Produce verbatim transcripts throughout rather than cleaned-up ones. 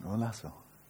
Olaso.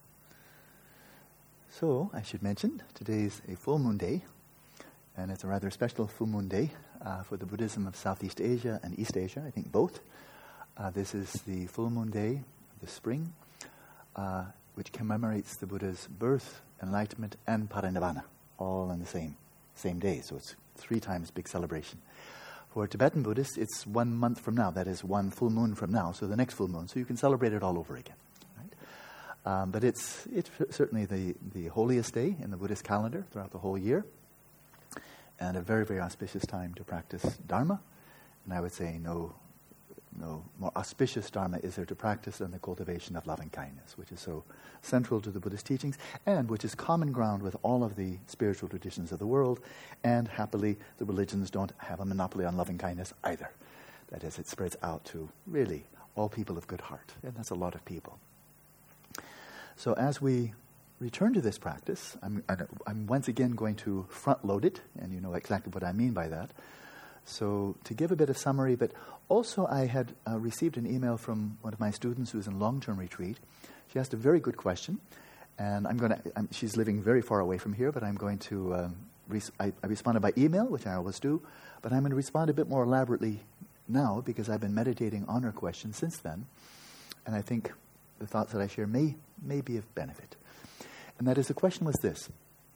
So, I should mention, today's a full moon day, and it's a rather special full moon day uh, for the Buddhism of Southeast Asia and East Asia, I think both. Uh, this is the full moon day of the spring, uh, which commemorates the Buddha's birth, enlightenment, and parinirvana, all on the same, same day, so it's three times big celebration. For Tibetan Buddhists, it's one month from now, that is one full moon from now, so the next full moon, so you can celebrate it all over again. Right? Um, but it's it's certainly the, the holiest day in the Buddhist calendar throughout the whole year, and a very, very auspicious time to practice Dharma. And I would say no, no more auspicious Dharma is there to practice than the cultivation of loving kindness, which is so central to the Buddhist teachings, and which is common ground with all of the spiritual traditions of the world. And happily, the religions don't have a monopoly on loving kindness either. That is, it spreads out to really all people of good heart, and that's a lot of people. So as we return to this practice, I'm, I'm once again going to front-load it, and you know exactly what I mean by that. So to give a bit of summary, but also I had uh, received an email from one of my students who's in long-term retreat. She asked a very good question, and I'm going to. I'm, she's living very far away from here, but I'm going to. Um, res- I, I responded by email, which I always do, but I'm going to respond a bit more elaborately now because I've been meditating on her question since then, and I think the thoughts that I share may may be of benefit. And that is, the question was this: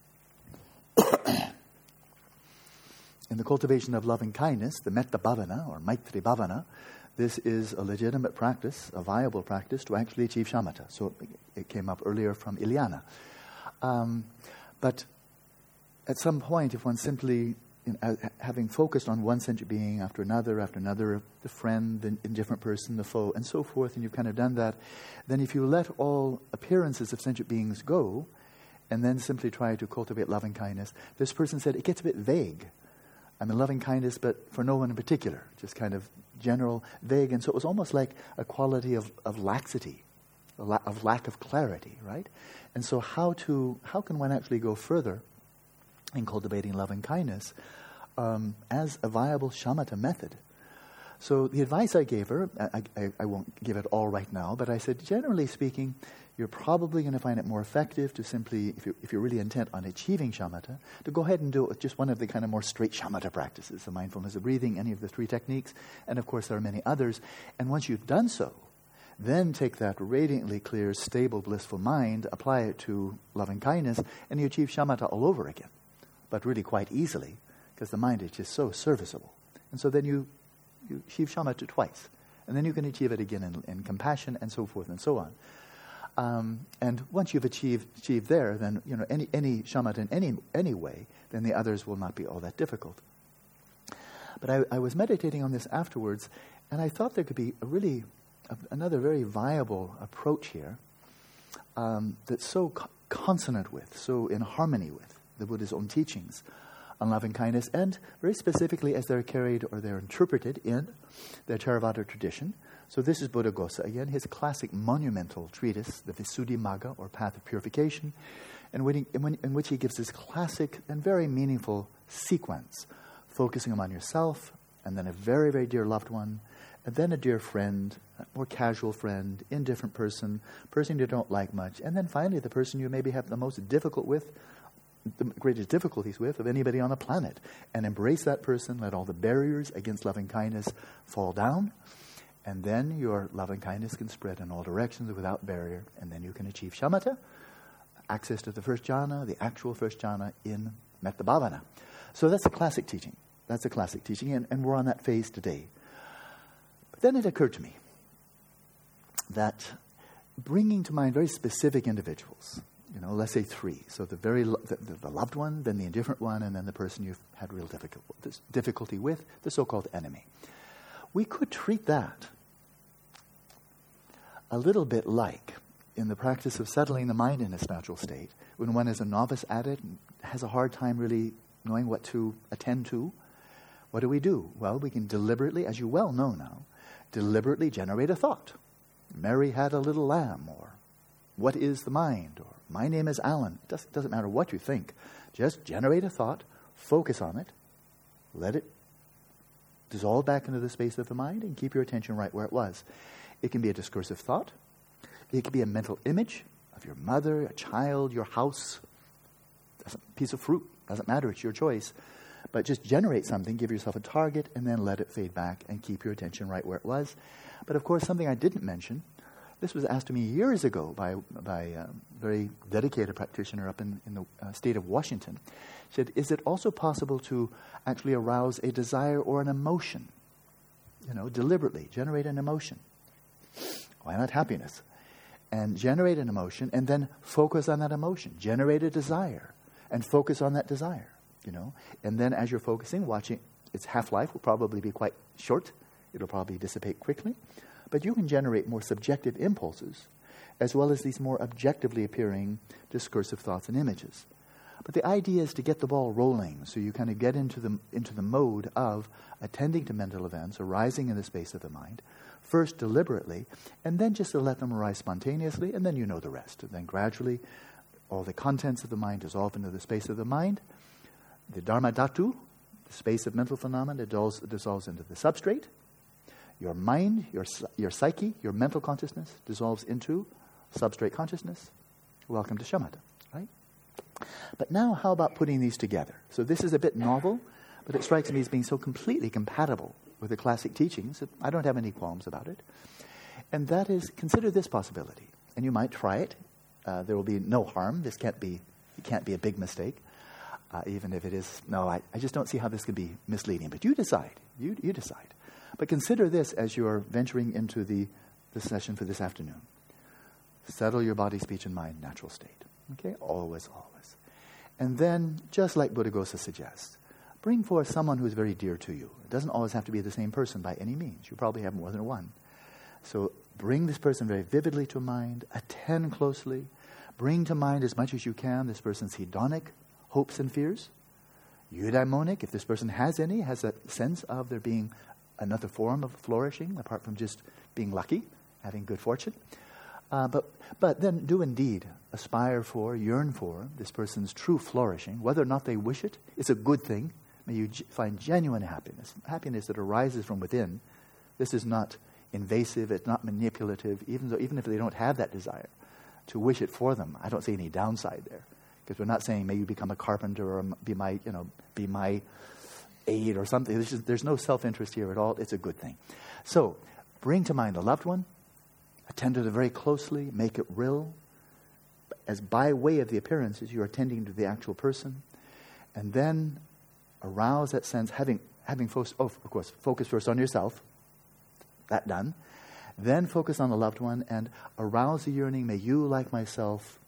in the cultivation of loving kindness, the metta bhavana or maitri bhavana, this is a legitimate practice, a viable practice to actually achieve shamatha. So it came up earlier from Ileana. Um, but at some point, if one simply, you know, uh, having focused on one sentient being after another, after another, the friend, the indifferent person, the foe, and so forth, and you've kind of done that, then if you let all appearances of sentient beings go, and then simply try to cultivate loving kindness, this person said it gets a bit vague. I mean, loving kindness, but for no one in particular, just kind of general, vague. And so it was almost like a quality of, of laxity, a la- of lack of clarity, right? And so how to how can one actually go further in cultivating loving kindness um, as a viable shamatha method? So the advice I gave her, I, I, I won't give it all right now, but I said, generally speaking, you're probably going to find it more effective to simply, if you're, if you're really intent on achieving shamatha, to go ahead and do it with just one of the kind of more straight shamatha practices, the mindfulness of breathing, any of the three techniques, and of course there are many others. And once you've done so, then take that radiantly clear, stable, blissful mind, apply it to loving kindness, and you achieve shamatha all over again, but really quite easily, because the mind is just so serviceable. And so then you, you achieve shamatha twice, and then you can achieve it again in, in compassion, and so forth and so on. Um, and once you've achieved achieved there, then you know any any shamatha in any any way, then the others will not be all that difficult. But I, I was meditating on this afterwards, and I thought there could be a really a, another very viable approach here um, that's so co- consonant with, so in harmony with the Buddha's own teachings on loving kindness, and very specifically as they're carried or they're interpreted in the Theravada tradition. So this is Buddhaghosa again, his classic monumental treatise, the Visuddhimagga, or Path of Purification, in which, he, in, in which he gives this classic and very meaningful sequence, focusing on yourself, and then a very, very dear loved one, and then a dear friend, a more casual friend, indifferent person, person you don't like much, and then finally the person you maybe have the most difficult with, the greatest difficulties with of anybody on the planet. And embrace that person, let all the barriers against loving kindness fall down, and then your loving kindness can spread in all directions without barrier, and then you can achieve shamatha, access to the first jhana, the actual first jhana in metta bhavana. So that's a classic teaching. That's a classic teaching, and, and we're on that phase today. But then it occurred to me that bringing to mind very specific individuals, you know, let's say three. So the very lo- the, the loved one, then the indifferent one, and then the person you've had real difficult, difficulty with, the so-called enemy. We could treat that a little bit like in the practice of settling the mind in its natural state, when one is a novice at it and has a hard time really knowing what to attend to. What do we do? Well, we can deliberately, as you well know now, deliberately generate a thought. Mary had a little lamb, or what is the mind, or my name is Alan. It doesn't, doesn't matter what you think. Just generate a thought, focus on it, let it dissolve back into the space of the mind, and keep your attention right where it was. It can be a discursive thought. It could be a mental image of your mother, a child, your house, a piece of fruit. Doesn't matter, it's your choice. But just generate something, give yourself a target, and then let it fade back and keep your attention right where it was. But of course, something I didn't mention, this was asked to me years ago by, by a very dedicated practitioner up in, in the uh, state of Washington. She said, is it also possible to actually arouse a desire or an emotion? You know, deliberately generate an emotion. Why not happiness? And generate an emotion and then focus on that emotion. Generate a desire and focus on that desire, you know. And then as you're focusing, watching, its half-life will probably be quite short. It'll probably dissipate quickly. But you can generate more subjective impulses as well as these more objectively appearing discursive thoughts and images. But the idea is to get the ball rolling, so you kind of get into the into the mode of attending to mental events arising in the space of the mind, first deliberately, and then just to let them arise spontaneously, and then you know the rest. And then gradually, all the contents of the mind dissolve into the space of the mind. The Dharma Dhatu, the space of mental phenomena, dissolves, dissolves into the substrate. Your mind, your your psyche, your mental consciousness dissolves into substrate consciousness. Welcome to shamatha, right? But now how about putting these together? So this is a bit novel, but it strikes me as being so completely compatible with the classic teachings that I don't have any qualms about it. And that is, consider this possibility. And you might try it. Uh, there will be no harm. This can't be, it can't be a big mistake. Uh, even if it is, no, I, I just don't see how this could be misleading. But you decide. You, you decide. But consider this as you're venturing into the, the session for this afternoon. Settle your body, speech, and mind, natural state. Okay? Always, always. And then, just like Buddhaghosa suggests, bring forth someone who is very dear to you. It doesn't always have to be the same person by any means. You probably have more than one. So bring this person very vividly to mind. Attend closely. Bring to mind as much as you can this person's hedonic hopes and fears. Eudaimonic, if this person has any, has a sense of there being another form of flourishing, apart from just being lucky, having good fortune. Uh, but but then do indeed aspire for, yearn for this person's true flourishing, whether or not they wish it. It's a good thing. May you g- find genuine happiness, happiness that arises from within. This is not invasive, it's not manipulative, even though even if they don't have that desire to wish it for them. I don't see any downside there, because we're not saying may you become a carpenter or be my you know be my aid or something. There's, just, there's no self-interest here at all. It's a good thing. So bring to mind a loved one. Attend to it very closely. Make it real. As by way of the appearances, you're attending to the actual person. And then arouse that sense, having, having fo- oh, of course, focus first on yourself. That done. Then focus on the loved one and arouse the yearning, may you, like myself,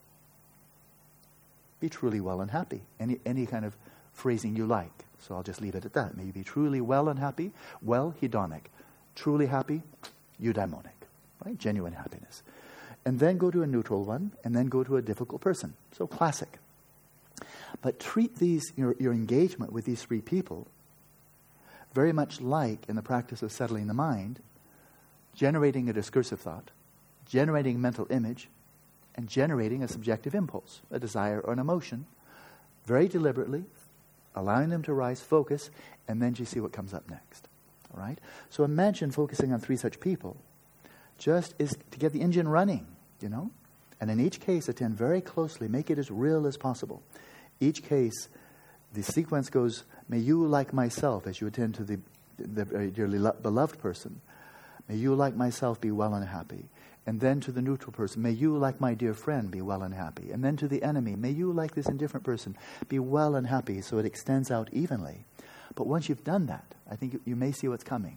be truly well and happy. Any, any kind of phrasing you like. So I'll just leave it at that. May you be truly well and happy. Well, hedonic. Truly happy, eudaimonic. Right? Genuine happiness. And then go to a neutral one, and then go to a difficult person. So classic. But treat these your, your engagement with these three people very much like in the practice of settling the mind, generating a discursive thought, generating a mental image, and generating a subjective impulse, a desire or an emotion, very deliberately, allowing them to rise, focus, and then you see what comes up next. All right? So imagine focusing on three such people. Just is to get the engine running, you know? And in each case, attend very closely. Make it as real as possible. Each case, the sequence goes, may you, like myself, as you attend to the, the very dearly lo- beloved person, may you, like myself, be well and happy. And then to the neutral person, may you, like my dear friend, be well and happy. And then to the enemy, may you, like this indifferent person, be well and happy, so it extends out evenly. But once you've done that, I think you, you may see what's coming.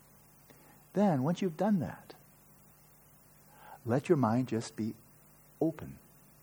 Then, once you've done that, let your mind just be open.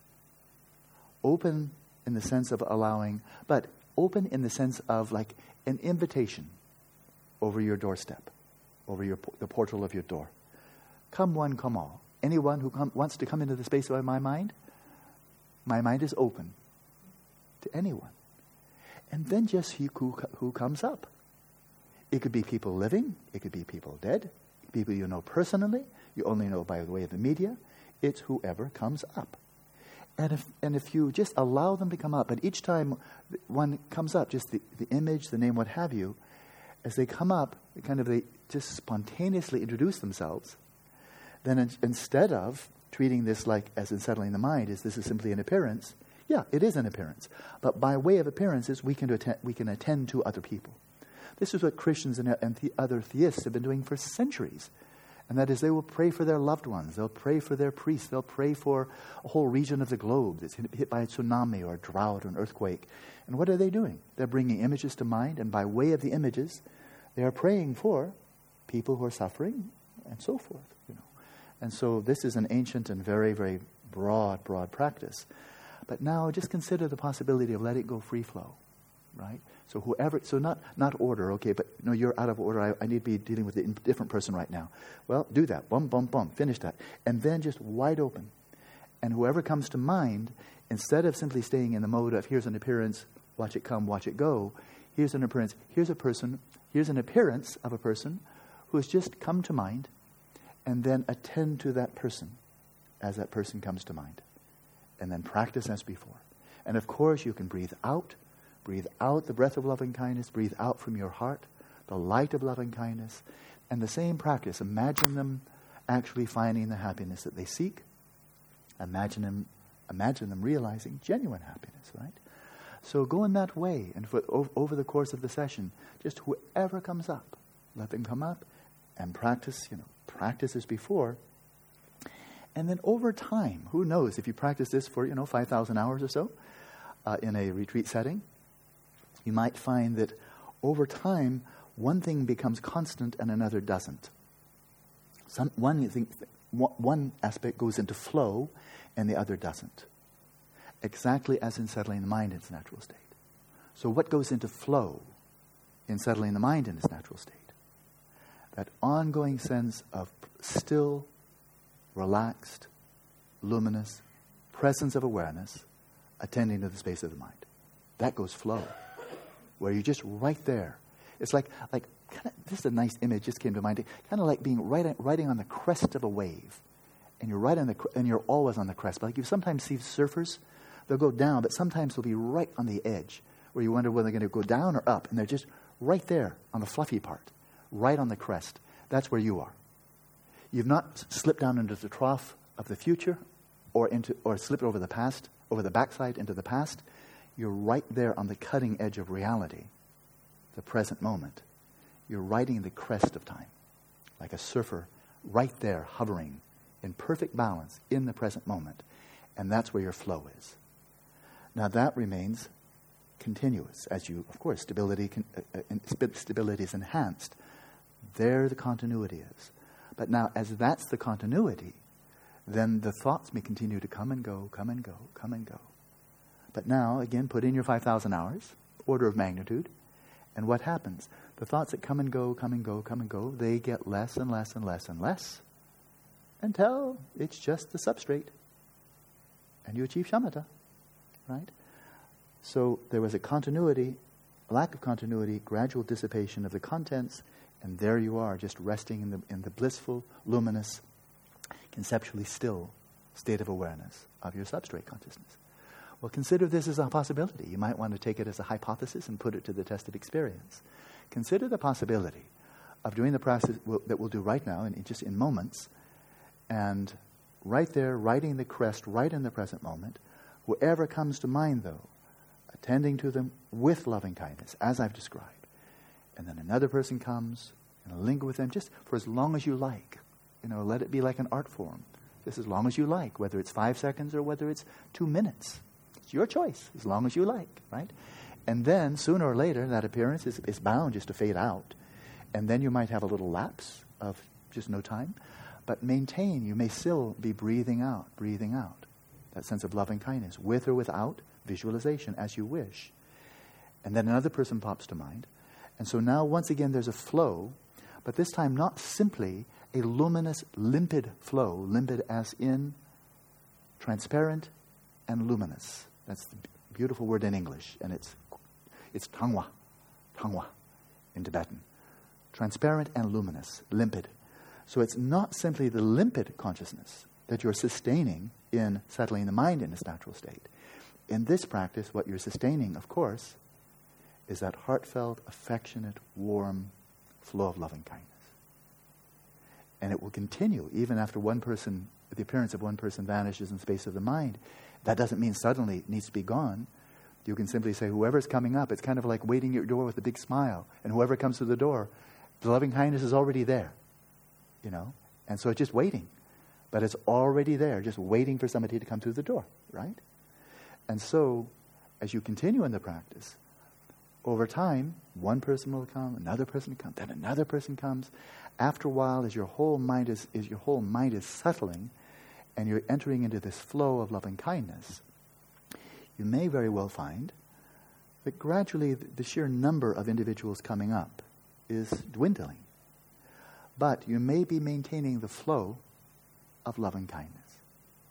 Open in the sense of allowing, but open in the sense of like an invitation over your doorstep, over your the portal of your door. Come one, come all. Anyone who come, wants to come into the space of my mind, my mind is open to anyone. And then just who, who comes up. It could be people living, it could be people dead, people you know personally, you only know by the way of the media. It's whoever comes up. And if and if you just allow them to come up, and each time one comes up, just the, the image, the name, what have you, as they come up, they kind of they just spontaneously introduce themselves, then in, instead of treating this like as in settling the mind, is this is simply an appearance. Yeah, it is an appearance. But by way of appearances, we can attend, we can attend to other people. This is what Christians and, and the other theists have been doing for centuries. And that is, they will pray for their loved ones. They'll pray for their priests. They'll pray for a whole region of the globe that's hit by a tsunami or a drought or an earthquake. And what are they doing? They're bringing images to mind, and by way of the images, they are praying for people who are suffering and so forth. You know, and so this is an ancient and very, very broad, broad practice. But now just consider the possibility of letting it go free flow, right? So whoever, so not not order, okay, but no, you're out of order. I, I need to be dealing with a different person right now. Well, do that. Bum, bum, bum. Finish that. And then just wide open. And whoever comes to mind, instead of simply staying in the mode of here's an appearance, watch it come, watch it go, here's an appearance, here's a person, here's an appearance of a person who has just come to mind, and then attend to that person as that person comes to mind. And then practice as before. And of course, you can breathe out. Breathe out the breath of loving kindness. Breathe out from your heart the light of loving kindness. And the same practice. Imagine them actually finding the happiness that they seek. Imagine them, imagine them realizing genuine happiness, right? So go in that way. And for, over, over the course of the session, just whoever comes up, let them come up and practice, you know, practice as before. And then over time, who knows, if you practice this for, you know, five thousand hours or so uh, in a retreat setting, you might find that over time, one thing becomes constant and another doesn't. Some, one, thing, one aspect goes into flow and the other doesn't. Exactly as in settling the mind in its natural state. So what goes into flow in settling the mind in its natural state? That ongoing sense of still, relaxed, luminous presence of awareness attending to the space of the mind. That goes flow, where you're just right there. It's like, like kind of, this is a nice image just came to mind, kind of like being right, riding on the crest of a wave. And you're right on the, and you're always on the crest. But like you sometimes see surfers, they'll go down, but sometimes they'll be right on the edge, where you wonder whether they're going to go down or up. And they're just right there on the fluffy part, right on the crest. That's where you are. You've not slipped down into the trough of the future or into or slipped over the past, over the backside into the past. You're right there on the cutting edge of reality, the present moment. You're riding the crest of time, like a surfer right there hovering in perfect balance in the present moment. And that's where your flow is. Now that remains continuous as you, of course, stability, uh, uh, stability is enhanced. There the continuity is. But now, as that's the continuity, then the thoughts may continue to come and go, come and go, come and go. But now, again, put in your five thousand hours, order of magnitude, and what happens? The thoughts that come and go, come and go, come and go, they get less and less and less and less until it's just the substrate. And you achieve shamatha, right? So there was a continuity, a lack of continuity, gradual dissipation of the contents, and there you are, just resting in the in the blissful, luminous, conceptually still state of awareness of your substrate consciousness. Well, consider this as a possibility. You might want to take it as a hypothesis and put it to the test of experience. Consider the possibility of doing the process that we'll do right now, and just in moments, and right there, riding the crest, right in the present moment, whoever comes to mind, though, attending to them with loving kindness, as I've described. And then another person comes, and linger with them just for as long as you like. You know, let it be like an art form. Just as long as you like, whether it's five seconds or whether it's two minutes. It's your choice, as long as you like, right? And then, sooner or later, that appearance is, is bound just to fade out. And then you might have a little lapse of just no time. But maintain, you may still be breathing out, breathing out. That sense of loving kindness, with or without visualization, as you wish. And then another person pops to mind. And so now, once again, there's a flow, but this time not simply a luminous, limpid flow, limpid as in transparent and luminous. That's the beautiful word in English, and it's it's tangwa, tangwa in Tibetan. Transparent and luminous, limpid. So it's not simply the limpid consciousness that you're sustaining in settling the mind in its natural state. In this practice, what you're sustaining, of course, is that heartfelt, affectionate, warm flow of loving kindness. And it will continue even after one person the appearance of one person vanishes in the space of the mind, that doesn't mean suddenly it needs to be gone. You can simply say, whoever's coming up, it's kind of like waiting at your door with a big smile. And whoever comes through the door, the loving kindness is already there. You know? And so it's just waiting. But it's already there, just waiting for somebody to come through the door, right? And so, as you continue in the practice, over time, one person will come, another person will come, then another person comes. After a while, as your whole mind is, is your whole mind is settling, and you're entering into this flow of loving kindness, you may very well find that gradually the, the sheer number of individuals coming up is dwindling. But you may be maintaining the flow of loving kindness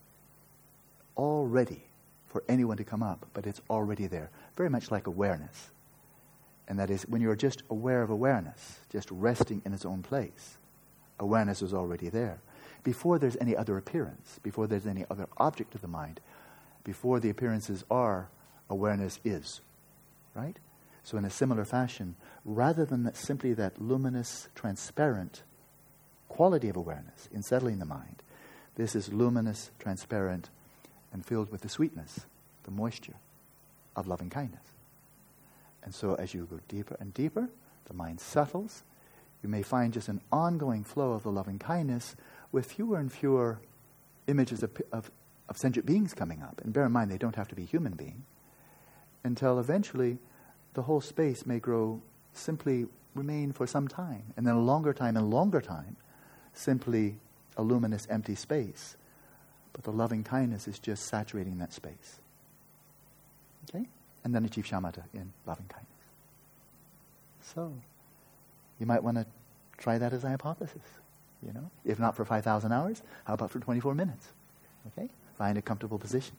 already for anyone to come up, but it's already there. Very much like awareness. And that is, when you're just aware of awareness, just resting in its own place, awareness is already there. Before there's any other appearance, before there's any other object of the mind, before the appearances are, awareness is. Right? So in a similar fashion, rather than that, simply that luminous, transparent quality of awareness in settling the mind, this is luminous, transparent, and filled with the sweetness, the moisture of loving kindness. And so as you go deeper and deeper, the mind settles. You may find just an ongoing flow of the loving kindness with fewer and fewer images of, of, of sentient beings coming up. And bear in mind, they don't have to be human beings. Until eventually, the whole space may grow, simply remain for some time. And then a longer time and longer time, simply a luminous, empty space. But the loving kindness is just saturating that space. Okay? And then achieve shamatha in loving kindness. So, you might want to try that as a hypothesis. You know, if not for five thousand hours, how about for twenty-four minutes? Okay? Find a comfortable position.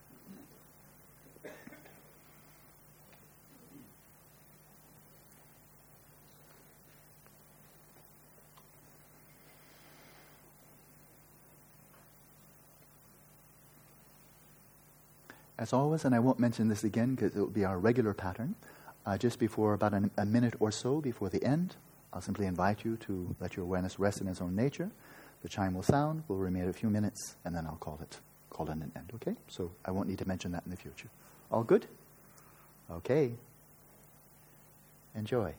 As always, and I won't mention this again because it will be our regular pattern, uh, just before about an, a minute or so before the end, I'll simply invite you to let your awareness rest in its own nature. The chime will sound, we'll remain a few minutes, and then I'll call it, call it an end, okay? So I won't need to mention that in the future. All good? Okay. Enjoy.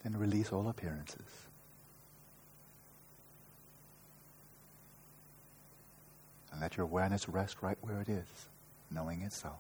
Then release all appearances. And let your awareness rest right where it is, knowing itself.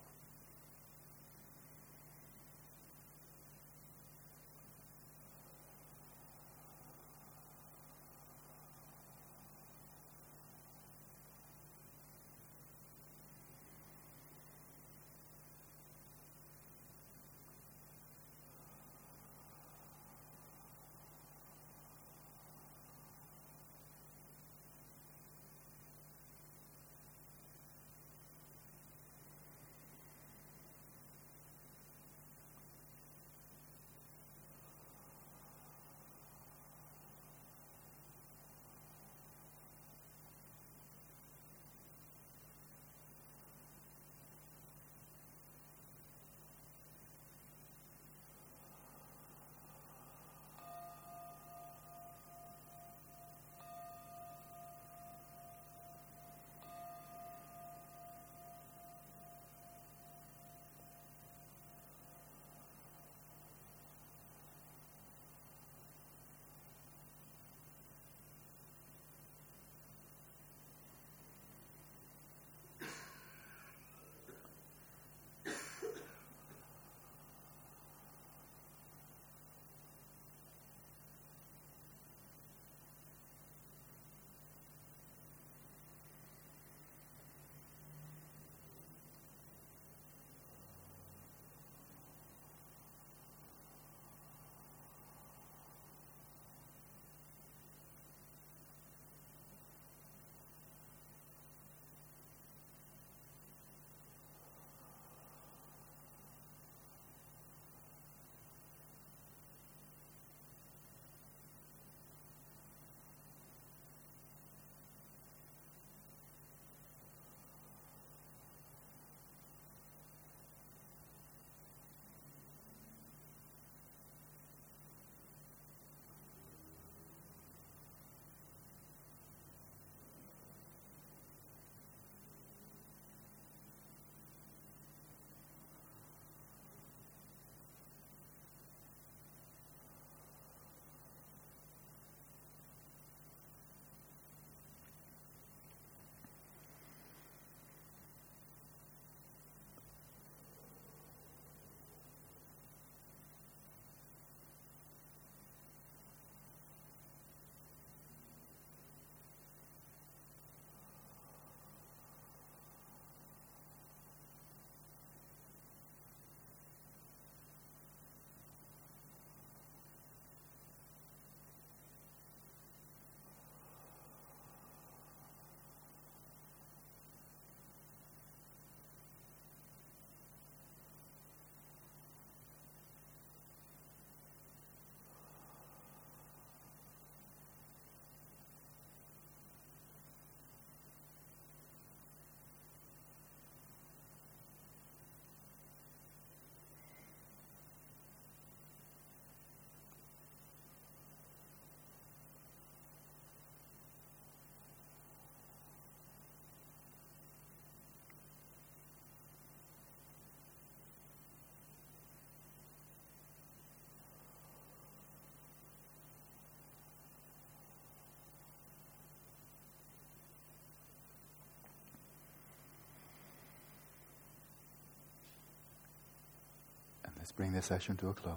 Let's bring this session to a close.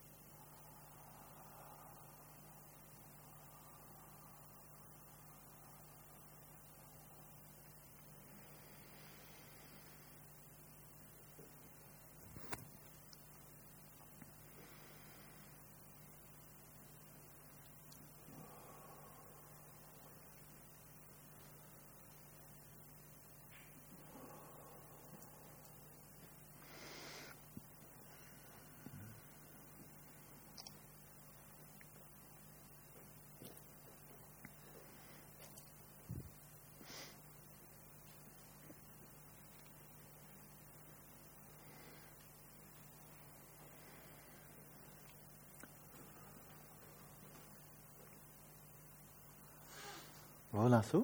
Rolasu,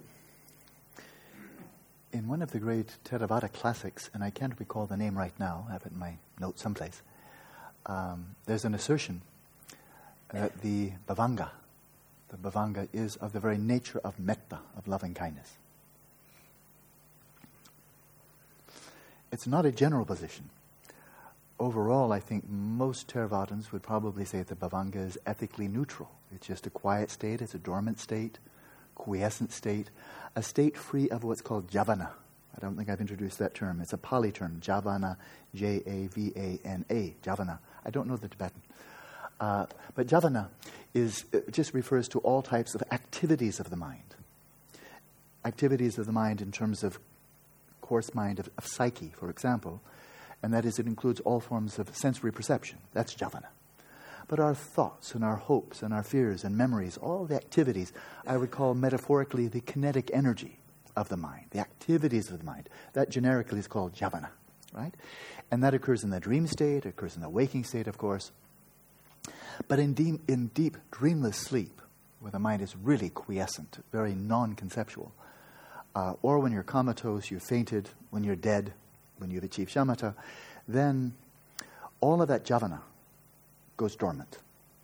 in one of the great Theravada classics, and I can't recall the name right now, I have it in my notes someplace, um, there's an assertion that the bhavanga, the bhavanga is of the very nature of metta, of loving kindness. It's not a general position. Overall, I think most Theravadins would probably say that bhavanga is ethically neutral. It's just a quiet state, it's a dormant state, quiescent state, a state free of what's called javana. I don't think I've introduced that term. It's a Pali term, javana, J A V A N A, javana. I don't know the Tibetan. Uh, but javana is, it just refers to all types of activities of the mind. Activities of the mind in terms of coarse mind, of, of psyche, for example. And that is, it includes all forms of sensory perception. That's javana. But our thoughts and our hopes and our fears and memories, all the activities, I would call metaphorically the kinetic energy of the mind, the activities of the mind. That generically is called javana, right? And that occurs in the dream state, occurs in the waking state, of course. But in deep, in deep dreamless sleep, where the mind is really quiescent, very non-conceptual, uh, or when you're comatose, you've fainted, when you're dead, when you've achieved shamatha, then all of that javana goes dormant.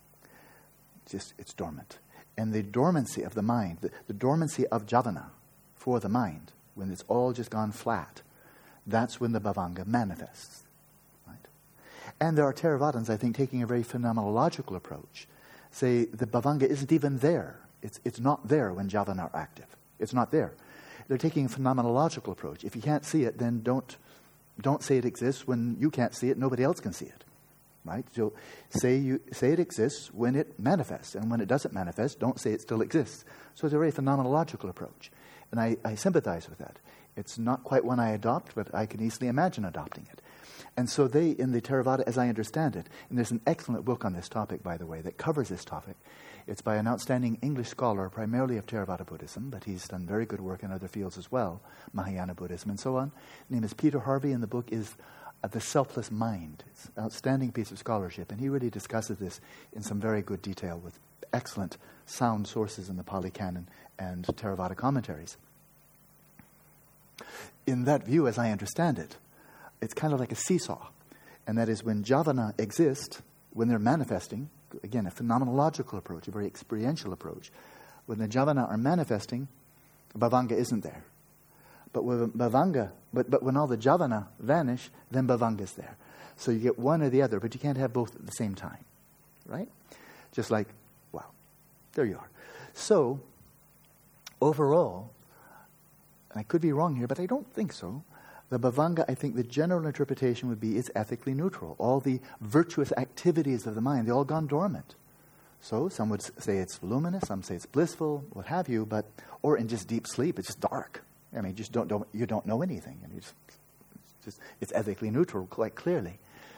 Just, it's dormant. And the dormancy of the mind, the, the dormancy of javana for the mind, when it's all just gone flat, that's when the bhavanga manifests. Right? And there are Theravadins, I think, taking a very phenomenological approach. Say the bhavanga isn't even there. It's, it's not there when javana are active. It's not there. They're taking a phenomenological approach. If you can't see it, then don't don't say it exists. When you can't see it, nobody else can see it. Right? So say you say it exists when it manifests, and when it doesn't manifest, don't say it still exists. So it's a very phenomenological approach. And I, I sympathize with that. It's not quite one I adopt, but I can easily imagine adopting it. And so they, in the Theravada, as I understand it, and there's an excellent book on this topic, by the way, that covers this topic. It's by an outstanding English scholar, primarily of Theravada Buddhism, but he's done very good work in other fields as well, Mahayana Buddhism and so on. His name is Peter Harvey, and the book is uh, The Selfless Mind. It's an outstanding piece of scholarship, and he really discusses this in some very good detail with excellent sound sources in the Pali Canon and Theravada commentaries. In that view, as I understand it, it's kind of like a seesaw. And that is, when javana exist, when they're manifesting, again, a phenomenological approach, a very experiential approach, when the javana are manifesting, bhavanga isn't there. But when bhavanga, but, but when all the javana vanish, then bhavanga is there. So you get one or the other, but you can't have both at the same time. Right? Just like, wow, there you are. So, overall, and I could be wrong here, but I don't think so, the bhavanga, I think the general interpretation would be it's ethically neutral. All the virtuous activities of the mind, they've all gone dormant. So some would say it's luminous, some say it's blissful, what have you, but or in just deep sleep, it's just dark. I mean, just don't, don't you don't know anything. I mean, it's just it's ethically neutral, quite clearly.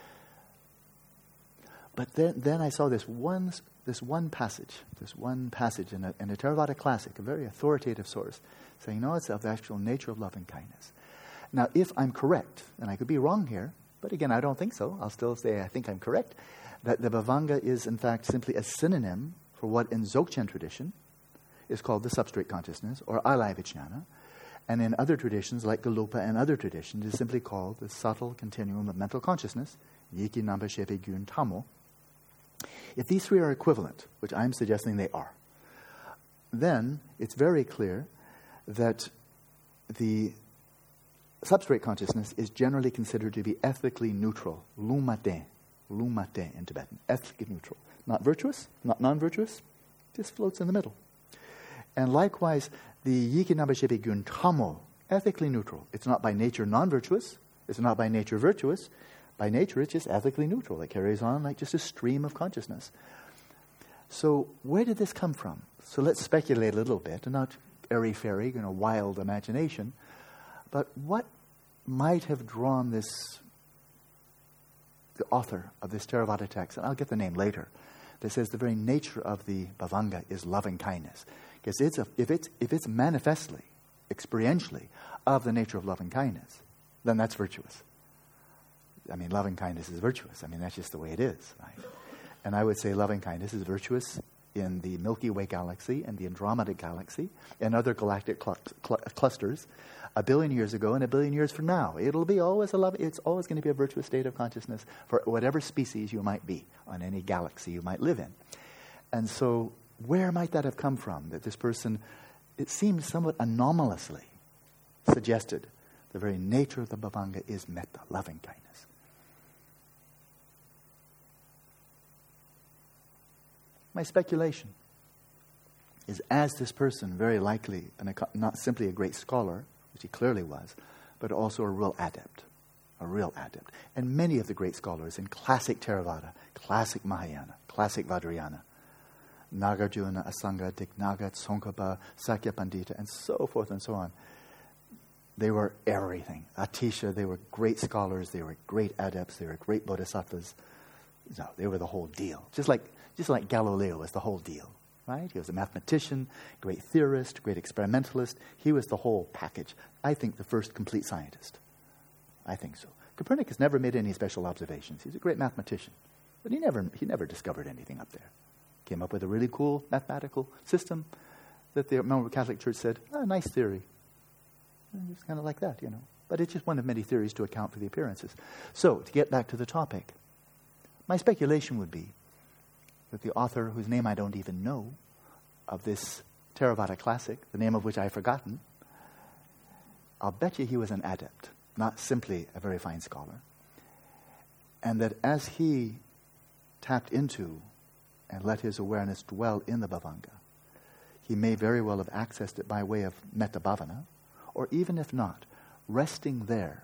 But then, then I saw this one this one passage, this one passage in a, in a Theravada classic, a very authoritative source, saying, no, it's of the actual nature of love and kindness. Now, if I'm correct, and I could be wrong here, but again, I don't think so. I'll still say I think I'm correct, that the bhavanga is, in fact, simply a synonym for what in Dzogchen tradition is called the substrate consciousness, or alaya vijnana, and in other traditions, like Gelugpa and other traditions, is simply called the subtle continuum of mental consciousness, Yiki Namba Shepe Gyun Tamo. If these three are equivalent, which I'm suggesting they are, then it's very clear that the substrate consciousness is generally considered to be ethically neutral, lumate, lumate in Tibetan, ethically neutral. Not virtuous, not non-virtuous, just floats in the middle. And likewise, the Yiki Namba Shepe Gyun Tamo, ethically neutral. It's not by nature non-virtuous, it's not by nature virtuous. By nature, it's just ethically neutral. It carries on like just a stream of consciousness. So where did this come from? So let's speculate a little bit, and not airy-fairy, you know, wild imagination. But what might have drawn this, the author of this Theravada text, and I'll get the name later, that says the very nature of the bhavanga is loving kindness. Because it's a, if it's if it's manifestly, experientially, of the nature of loving kindness, then that's virtuous. I mean, loving kindness is virtuous. I mean, that's just the way it is, right? And I would say loving kindness is virtuous in the Milky Way galaxy and the Andromeda galaxy and other galactic cl- cl- clusters a billion years ago and a billion years from now. It'll be always a love. It's always going to be a virtuous state of consciousness for whatever species you might be on any galaxy you might live in. And so where might that have come from? That this person, it seems somewhat anomalously suggested the very nature of the bhavanga is metta, loving kindness. My speculation is, as this person, very likely, an, not simply a great scholar, which he clearly was, but also a real adept, a real adept. And many of the great scholars in classic Theravada, classic Mahayana, classic Vajrayana, Nagarjuna, Asanga, Dignaga, Tsongkhapa, Sakya Pandita, and so forth and so on, they were everything. Atisha, they were great scholars, they were great adepts, they were great bodhisattvas. No, they were the whole deal. Just like, just like Galileo was the whole deal. Right? He was a mathematician, great theorist, great experimentalist. He was the whole package. I think the first complete scientist. I think so. Copernicus never made any special observations. He's a great mathematician. But he never he never discovered anything up there. Came up with a really cool mathematical system that the Roman Catholic Church said, oh, nice theory. And it's kind of like that, you know. But it's just one of many theories to account for the appearances. So, to get back to the topic, my speculation would be that the author, whose name I don't even know, of this Theravada classic, the name of which I've forgotten, I'll bet you he was an adept, not simply a very fine scholar. And that as he tapped into and let his awareness dwell in the bhavanga, he may very well have accessed it by way of metta bhavana, or even if not, resting there,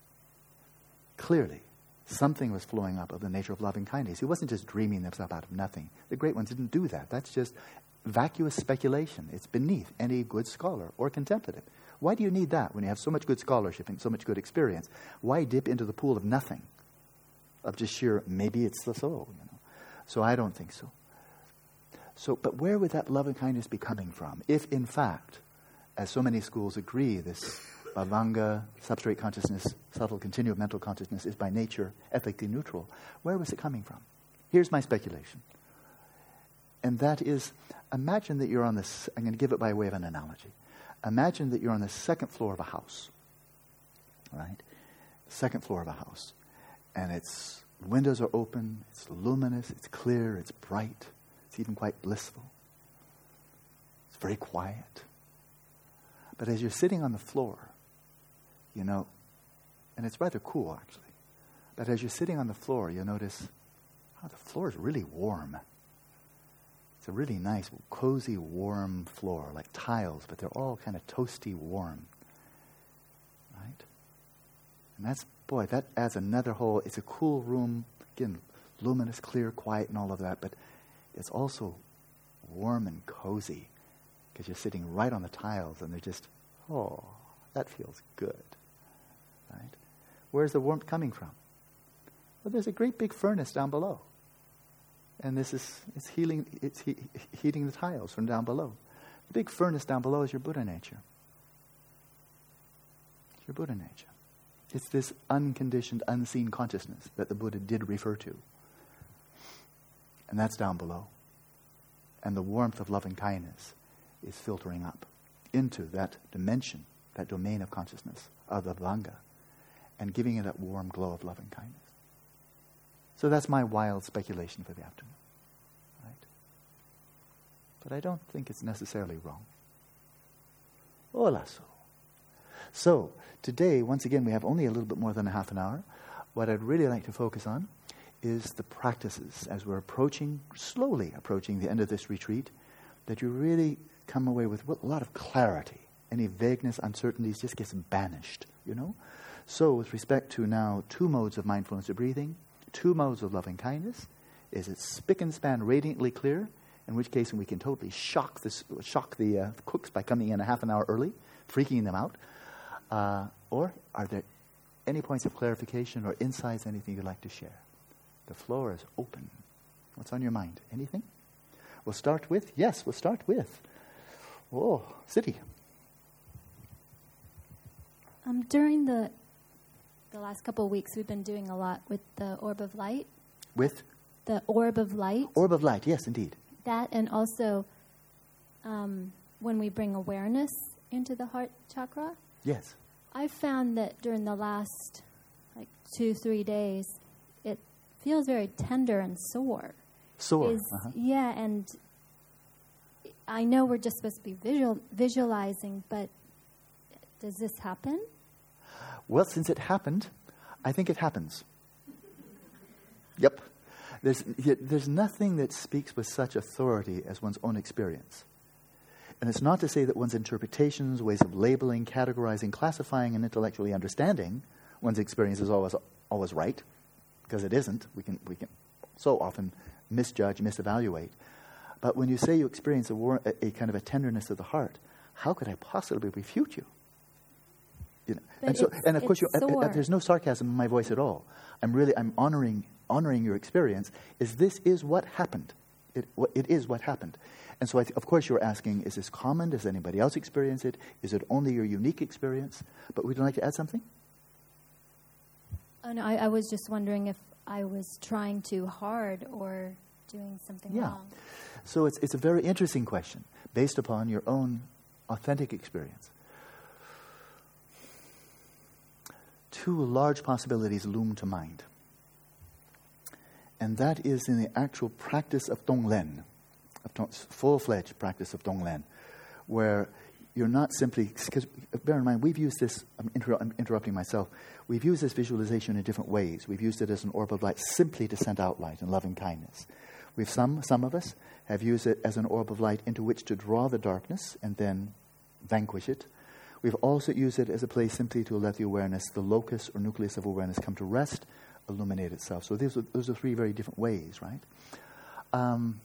clearly, something was flowing up of the nature of loving kindness. He wasn't just dreaming himself out of nothing. The great ones didn't do that. That's just vacuous speculation. It's beneath any good scholar or contemplative. Why do you need that when you have so much good scholarship and so much good experience? Why dip into the pool of nothing, of just sheer, maybe it's the soul, you know? So I don't think so. So, but where would that loving kindness be coming from? If, in fact, as so many schools agree, this bhavanga, substrate consciousness, subtle continuum mental consciousness is by nature ethically neutral, where was it coming from? Here's my speculation. And that is, imagine that you're on this, I'm going to give it by way of an analogy. Imagine that you're on the second floor of a house, right? Second floor of a house. And its windows are open, it's luminous, it's clear, it's bright, it's even quite blissful. It's very quiet. But as you're sitting on the floor, you know, and it's rather cool actually, but as you're sitting on the floor, you'll notice, oh, the floor is really warm. It's a really nice, cozy, warm floor, like tiles, but they're all kind of toasty warm. Right? And that's, boy, that adds another whole, it's a cool room, again, luminous, clear, quiet, and all of that, but it's also warm and cozy because you're sitting right on the tiles and they're just, oh, that feels good. Right? Where's the warmth coming from? Well, there's a great big furnace down below. And this is, it's healing, it's he, heating the tiles from down below. The big furnace down below is your Buddha nature. It's your Buddha nature. It's this unconditioned, unseen consciousness that the Buddha did refer to. And that's down below. And the warmth of loving kindness is filtering up into that dimension, that domain of consciousness, of the bhavanga, and giving it that warm glow of loving kindness. So that's my wild speculation for the afternoon. Right? But I don't think it's necessarily wrong. Hola, so. So, today, once again, we have only a little bit more than a half an hour. What I'd really like to focus on is the practices as we're approaching, slowly approaching the end of this retreat, that you really come away with a lot of clarity. Any vagueness, uncertainties just gets banished, you know? So, with respect to now two modes of mindfulness of breathing, two modes of loving kindness, is it spick and span, radiantly clear, in which case we can totally shock, this, shock the uh, cooks by coming in a half an hour early, freaking them out. Uh, or are there any points of clarification or insights, anything you'd like to share? The floor is open. What's on your mind? Anything? We'll start with, yes, we'll start with, oh, Siddhi. Um, during the the last couple of weeks, we've been doing a lot with the orb of light. With? The orb of light. Orb of light, yes, indeed. That, and also um, when we bring awareness into the heart chakra. Yes. I've found that during the last like two, three days, it feels very tender and sore. Sore. Is, uh-huh. Yeah, and I know we're just supposed to be visual, visualizing, but does this happen? Well, since it happened, I think it happens. Yep. There's, there's nothing that speaks with such authority as one's own experience. And it's not to say that one's interpretations, ways of labeling, categorizing, classifying, and intellectually understanding one's experience is always always right, because it isn't. We can we can so often misjudge, misevaluate. But when you say you experience a, war, a, a kind of a tenderness of the heart, how could I possibly refute you? You know? And so, and of course, you, uh, uh, there's no sarcasm in my voice at all. I'm really, I'm honoring honoring your experience. Is this is what happened? It it is what happened. And so, I th- of course, you're asking: is this common? Does anybody else experience it? Is it only your unique experience? But would you like to add something? Oh no, I, I was just wondering if I was trying too hard or doing something yeah. wrong. So it's it's a very interesting question based upon your own authentic experience. Two large possibilities loom to mind. And that is in the actual practice of Tonglen, of full-fledged practice of Tonglen, where you're not simply, because bear in mind, we've used this, I'm, inter- I'm interrupting myself, we've used this visualization in different ways. We've used it as an orb of light simply to send out light and loving kindness. We've some, some of us have used it as an orb of light into which to draw the darkness and then vanquish it. We've also used it as a place simply to let the awareness, the locus or nucleus of awareness, come to rest, illuminate itself. So these are, those are three very different ways, right? Um,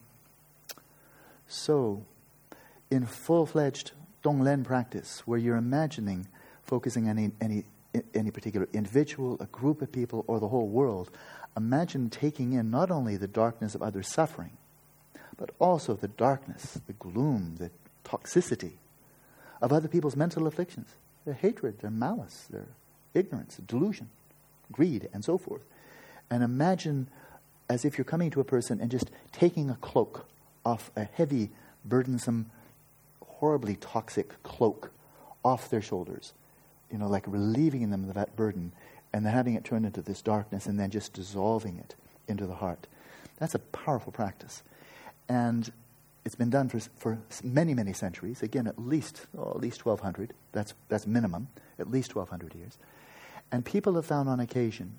so, in full-fledged Tonglen practice, where you're imagining, focusing on any, any any particular individual, a group of people, or the whole world, imagine taking in not only the darkness of others' suffering, but also the darkness, the gloom, the toxicity of other people's mental afflictions, their hatred, their malice, their ignorance, delusion, greed, and so forth. And imagine as if you're coming to a person and just taking a cloak off, a heavy, burdensome, horribly toxic cloak off their shoulders, you know, like relieving them of that burden, and then having it turn into this darkness and then just dissolving it into the heart. That's a powerful practice. And it's been done for for many, many centuries. Again, at least, oh, at least twelve hundred. That's that's minimum, at least twelve hundred years. And people have found on occasion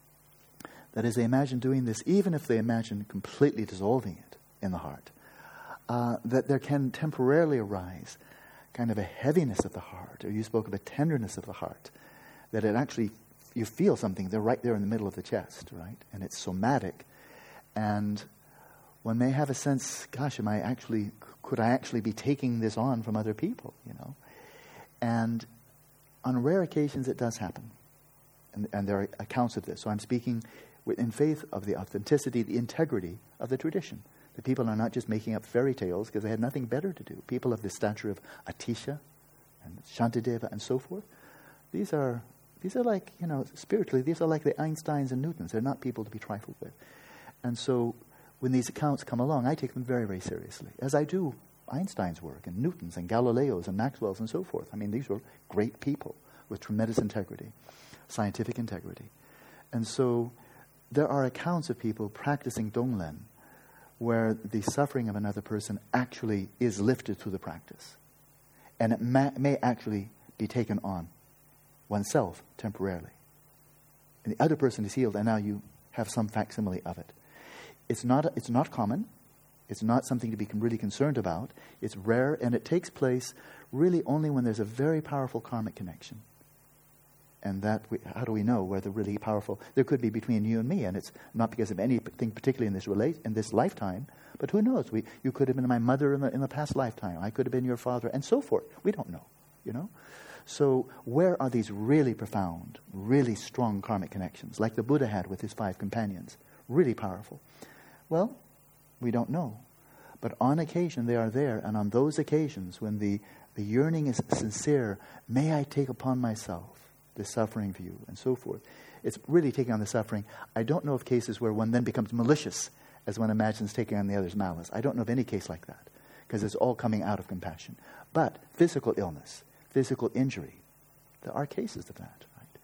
that as they imagine doing this, even if they imagine completely dissolving it in the heart, uh, that there can temporarily arise kind of a heaviness of the heart, or you spoke of a tenderness of the heart, that it actually, you feel something, they're right there in the middle of the chest, right? And it's somatic. And one may have a sense, gosh, am I actually, could I actually be taking this on from other people, you know? And on rare occasions it does happen. And, and there are accounts of this. So I'm speaking in faith of the authenticity, the integrity of the tradition. The people are not just making up fairy tales because they had nothing better to do. People of the stature of Atisha and Shantideva and so forth, these are these are like, you know, spiritually, these are like the Einsteins and Newtons. They're not people to be trifled with. And so when these accounts come along, I take them very, very seriously, as I do Einstein's work and Newton's and Galileo's and Maxwell's and so forth. I mean, these were great people with tremendous integrity, scientific integrity. And so there are accounts of people practicing Tonglen where the suffering of another person actually is lifted through the practice. And it ma- may actually be taken on oneself temporarily. And the other person is healed, and now you have some facsimile of it. It's not, it's not common. It's not something to be really concerned about. It's rare, and it takes place really only when there's a very powerful karmic connection. And that, we, how do we know whether really powerful? There could be between you and me, and it's not because of anything particularly in this relate in this lifetime. But who knows? We, you could have been my mother in the, in the past lifetime. I could have been your father, and so forth. We don't know, you know. So where are these really profound, really strong karmic connections, like the Buddha had with his five companions? Really powerful. Well, we don't know. But on occasion they are there, and on those occasions when the, the yearning is sincere, may I take upon myself the suffering view, and so forth. It's really taking on the suffering. I don't know of cases where one then becomes malicious, as one imagines taking on the other's malice. I don't know of any case like that, because it's all coming out of compassion. But physical illness, physical injury, there are cases of that, right?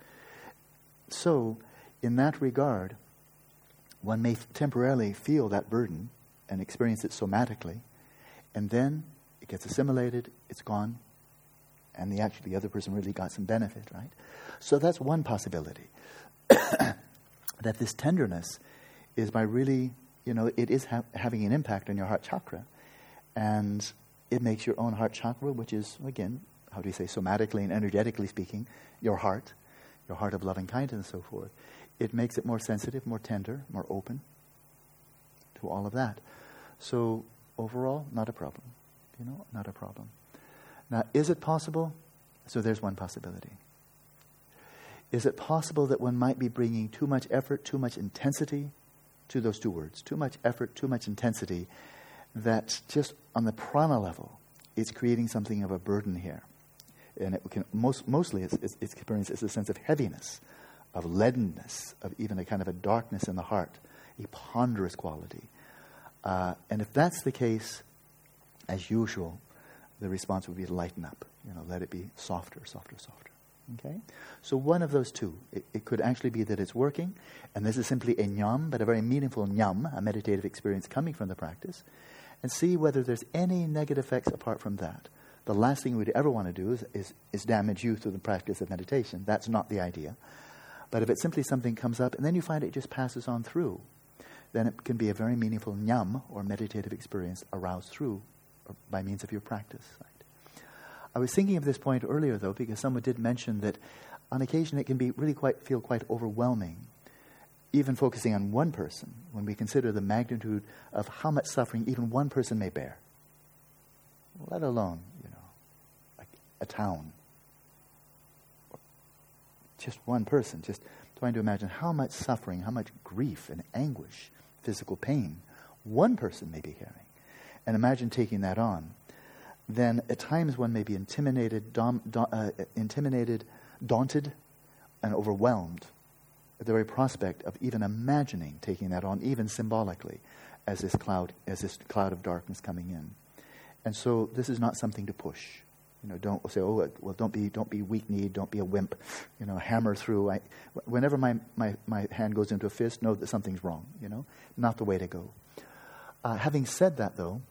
So, in that regard, one may f- temporarily feel that burden and experience it somatically, and then it gets assimilated, it's gone, and the actually the other person really got some benefit, right? So that's one possibility. That this tenderness is by really, you know, it is ha- having an impact on your heart chakra, and it makes your own heart chakra, which is, again, how do you say, somatically and energetically speaking, your heart, your heart of loving kindness and so forth. It makes it more sensitive, more tender, more open to all of that. So overall, not a problem. You know, not a problem. Now, is it possible? So there's one possibility. Is it possible that one might be bringing too much effort, too much intensity to those two words? Too much effort, too much intensity, that just on the prana level, it's creating something of a burden here. And it can most mostly it's, it's, it's experienced as a sense of heaviness, of leadenness, of even a kind of a darkness in the heart, a ponderous quality. Uh, and if that's the case, as usual, the response would be to lighten up. You know, let it be softer, softer, softer. Okay? So one of those two. It, it could actually be that it's working, and this is simply a nyam, but a very meaningful nyam, a meditative experience coming from the practice, and see whether there's any negative effects apart from that. The last thing we'd ever want to do is, is, is damage you through the practice of meditation. That's not the idea. But if it's simply something comes up, and then you find it just passes on through, then it can be a very meaningful nyam, or meditative experience, aroused through or by means of your practice. Right? I was thinking of this point earlier, though, because someone did mention that on occasion it can be really quite feel quite overwhelming, even focusing on one person, when we consider the magnitude of how much suffering even one person may bear, let alone, you know, like a town. Just one person, just trying to imagine how much suffering, how much grief and anguish, physical pain, one person may be carrying. And imagine taking that on. Then at times one may be intimidated, dom, da, uh, intimidated, daunted, and overwhelmed at the very prospect of even imagining taking that on, even symbolically, as this cloud, as this cloud of darkness coming in. And so this is not something to push. You know, don't say, oh, well, don't be, don't be weak-kneed, don't be a wimp. You know, hammer through. I, whenever my, my, my hand goes into a fist, know that something's wrong. You know, not the way to go. Uh, having said that, though,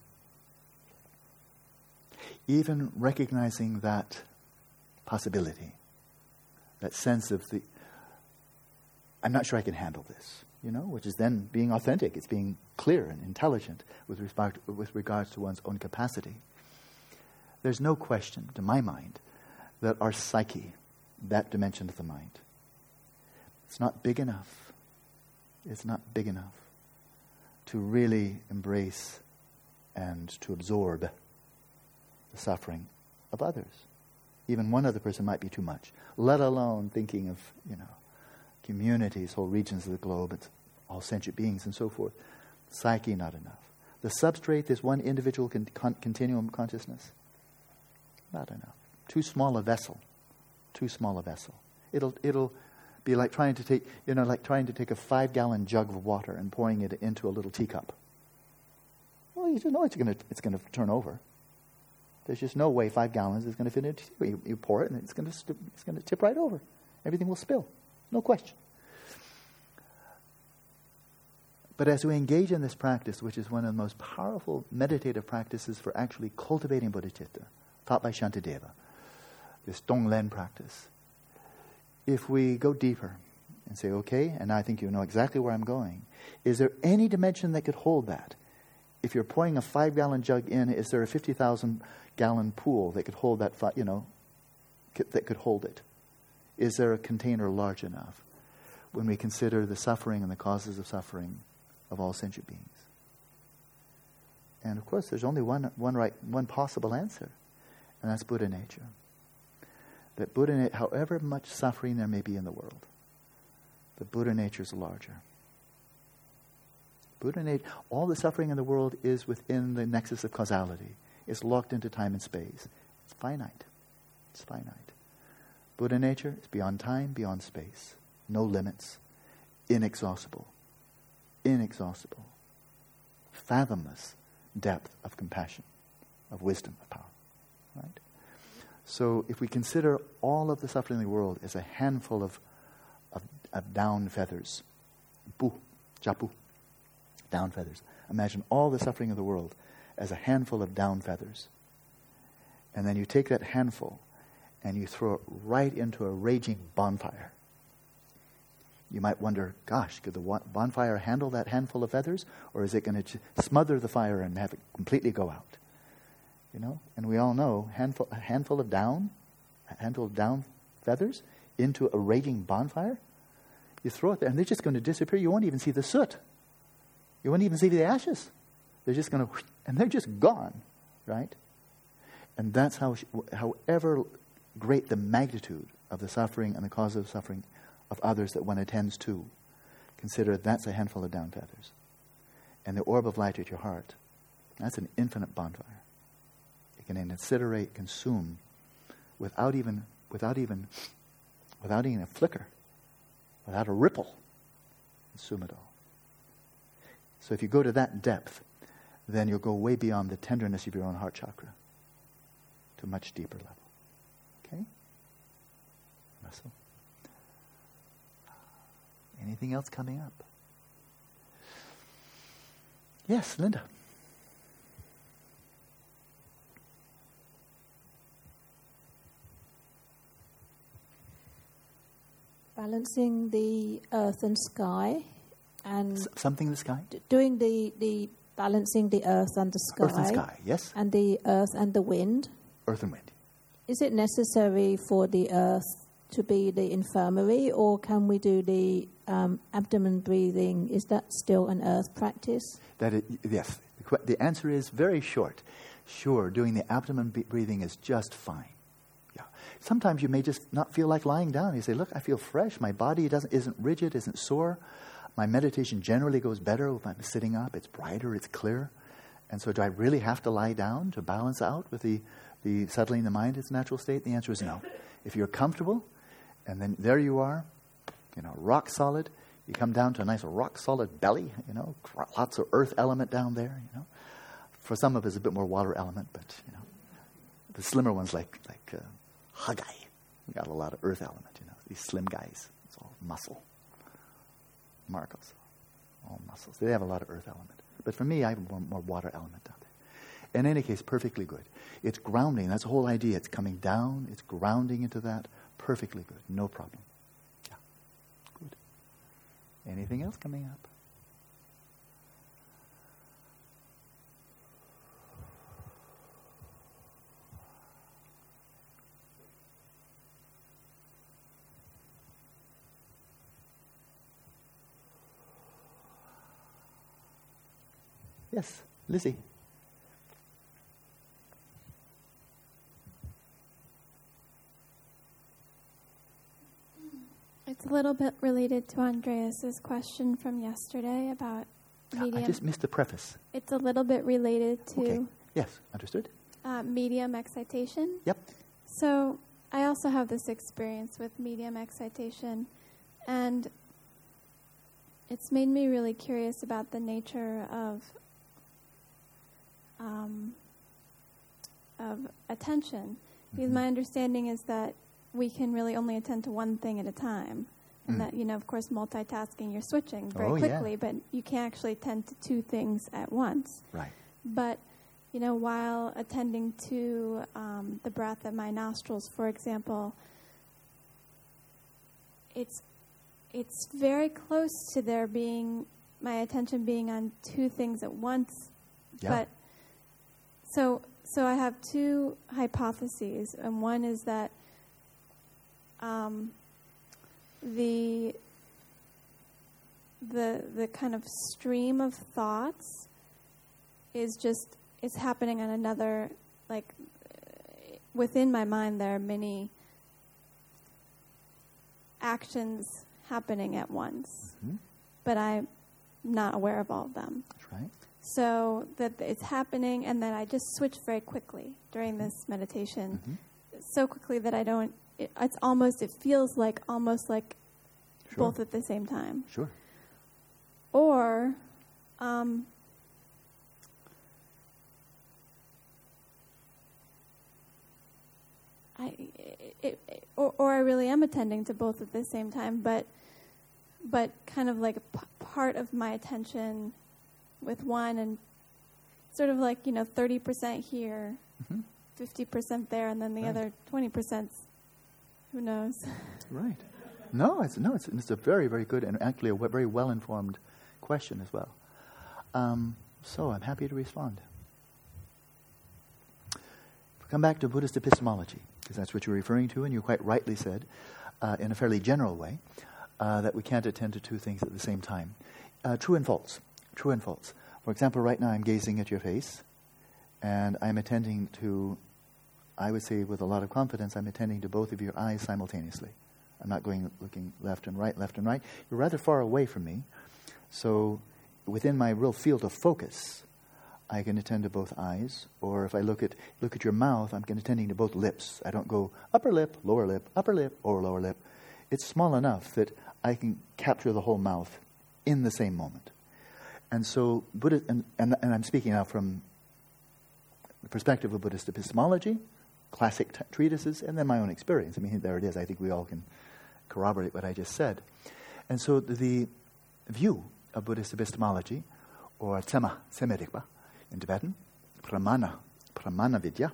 even recognizing that possibility, that sense of the, I'm not sure I can handle this. You know, which is then being authentic. It's being clear and intelligent with respect with regards to one's own capacity. There's no question, to my mind, that our psyche, that dimension of the mind, it's not big enough. It's not big enough to really embrace and to absorb the suffering of others. Even one other person might be too much, let alone thinking of, you know, communities, whole regions of the globe, it's all sentient beings and so forth. Psyche, not enough. The substrate, this one individual con- con- continuum consciousness, not enough. Too small a vessel. Too small a vessel. It'll it'll be like trying to take, you know, like trying to take a five-gallon jug of water and pouring it into a little teacup. Well, you just know it's going to it's going to turn over. There's just no way five gallons is going to fit into a teacup. You, you pour it and it's going to st- it's going to tip right over. Everything will spill. No question. But as we engage in this practice, which is one of the most powerful meditative practices for actually cultivating bodhicitta, taught by Shantideva, this Tonglen practice, if we go deeper and say, okay, and I think you know exactly where I'm going, is there any dimension that could hold that? If you're pouring a five-gallon jug in, is there a fifty thousand gallon pool that could hold that, you know, that could hold it? Is there a container large enough when we consider the suffering and the causes of suffering of all sentient beings? And of course, there's only one one right one possible answer, and that's Buddha nature. That Buddha, na- however much suffering there may be in the world, the Buddha nature is larger. Buddha nature, all the suffering in the world is within the nexus of causality. It's locked into time and space. It's finite. It's finite. Buddha nature is beyond time, beyond space. No limits. Inexhaustible. Inexhaustible. Fathomless depth of compassion, of wisdom, of power. Right? So if we consider all of the suffering in the world as a handful of, of, of down feathers, bu, japu, down feathers. Imagine all the suffering of the world as a handful of down feathers. and then you take that handful and you throw it right into a raging bonfire. You might wonder, gosh, could the wa- bonfire handle that handful of feathers, or is it going to smother the fire and have it completely go out? You know, and we all know handful, a handful of down, a handful of down feathers into a raging bonfire. You throw it there, and they're just going to disappear. You won't even see the soot. You won't even see the ashes. They're just going to, and they're just gone, right? And that's how, however great the magnitude of the suffering and the cause of suffering of others that one attends to, consider that's a handful of down feathers. And the orb of light at your heart, that's an infinite bonfire. It can incinerate, consume, without even, without even, without even a flicker, without a ripple, consume it all. So if you go to that depth, then you'll go way beyond the tenderness of your own heart chakra to a much deeper level. Okay? Russell? Anything else coming up? Yes, Linda. Balancing the earth and sky, and S- something in the sky? d- doing the, the balancing the earth and the sky, Earth and sky, yes. and the earth and the wind. Earth and wind. Is it necessary for the earth to be the infirmary, or can we do the um, abdomen breathing? Is that still an earth practice? That it, yes. The, que- the answer is very short. Sure, doing the abdomen be- breathing is just fine. Yeah. Sometimes you may just not feel like lying down. You say, look, I feel fresh. My body doesn't isn't rigid, isn't sore. My meditation generally goes better if I'm sitting up. It's brighter, it's clear. And so do I really have to lie down to balance out with the, the settling the mind in its natural state? The answer is no. If you're comfortable, and then there you are, you know, rock solid. You come down to a nice rock solid belly, you know, lots of earth element down there, you know. For some of us, a bit more water element, but, you know, the slimmer ones like like uh, Haggai, we got a lot of earth element, you know. These slim guys, it's all muscle. Marcos, all muscles. They have a lot of earth element. But for me, I have more, more water element down there. In any case, perfectly good. It's grounding. That's the whole idea. It's coming down. It's grounding into that. Perfectly good. No problem. Yeah. Good. Anything else coming up? Yes, Lizzie. It's a little bit related to Andreas's question from yesterday about medium. I just missed the preface. It's a little bit related to Okay. Yes, understood. uh, medium excitation. Yep. So I also have this experience with medium excitation, and it's made me really curious about the nature of um, of attention. Because Mm-hmm. my understanding is that we can really only attend to one thing at a time. And Mm. that, you know, of course, multitasking, you're switching very Oh, yeah. quickly, but you can't actually attend to two things at once. Right. But, you know, while attending to um, the breath of my nostrils, for example, it's it's very close to there being, my attention being on two things at once. Yeah. But, so, so I have two hypotheses, and one is that um, the the the kind of stream of thoughts is just is happening on another, like uh, within my mind there are many actions happening at once, Mm-hmm. but I'm not aware of all of them. That's right. So that it's happening, and then I just switch very quickly during this meditation, Mm-hmm. so quickly that I don't. It, it's almost. It feels like almost like Sure. both at the same time. Sure. Or, um, I, it, it, or, or I really am attending to both at the same time, but, but kind of like a p- part of my attention with one, and sort of like, you know, thirty percent here, Mm-hmm. fifty percent there, and then the Right. other twenty percent, who knows? Right. No, it's no, it's, it's a very, very good and actually a w- very well-informed question as well. Um, so I'm happy to respond. Come back to Buddhist epistemology, because that's what you're referring to, and you quite rightly said, uh, in a fairly general way, uh, that we can't attend to two things at the same time. Uh, true and false. True and false. For example, right now I'm gazing at your face, and I'm attending to, I would say with a lot of confidence, I'm attending to both of your eyes simultaneously. I'm not going looking left and right, left and right. You're rather far away from me, so within my real field of focus, I can attend to both eyes, or if I look at look at your mouth, I'm attending to both lips. I don't go upper lip, lower lip, upper lip, or lower lip. It's small enough that I can capture the whole mouth in the same moment. And so, Buddha, and, and, and I'm speaking now from the perspective of Buddhist epistemology, classic t- treatises, and then my own experience. I mean, there it is. I think we all can corroborate what I just said. And so the view of Buddhist epistemology, or tsema, tsemerikpa, in Tibetan, pramana, pramana vidya,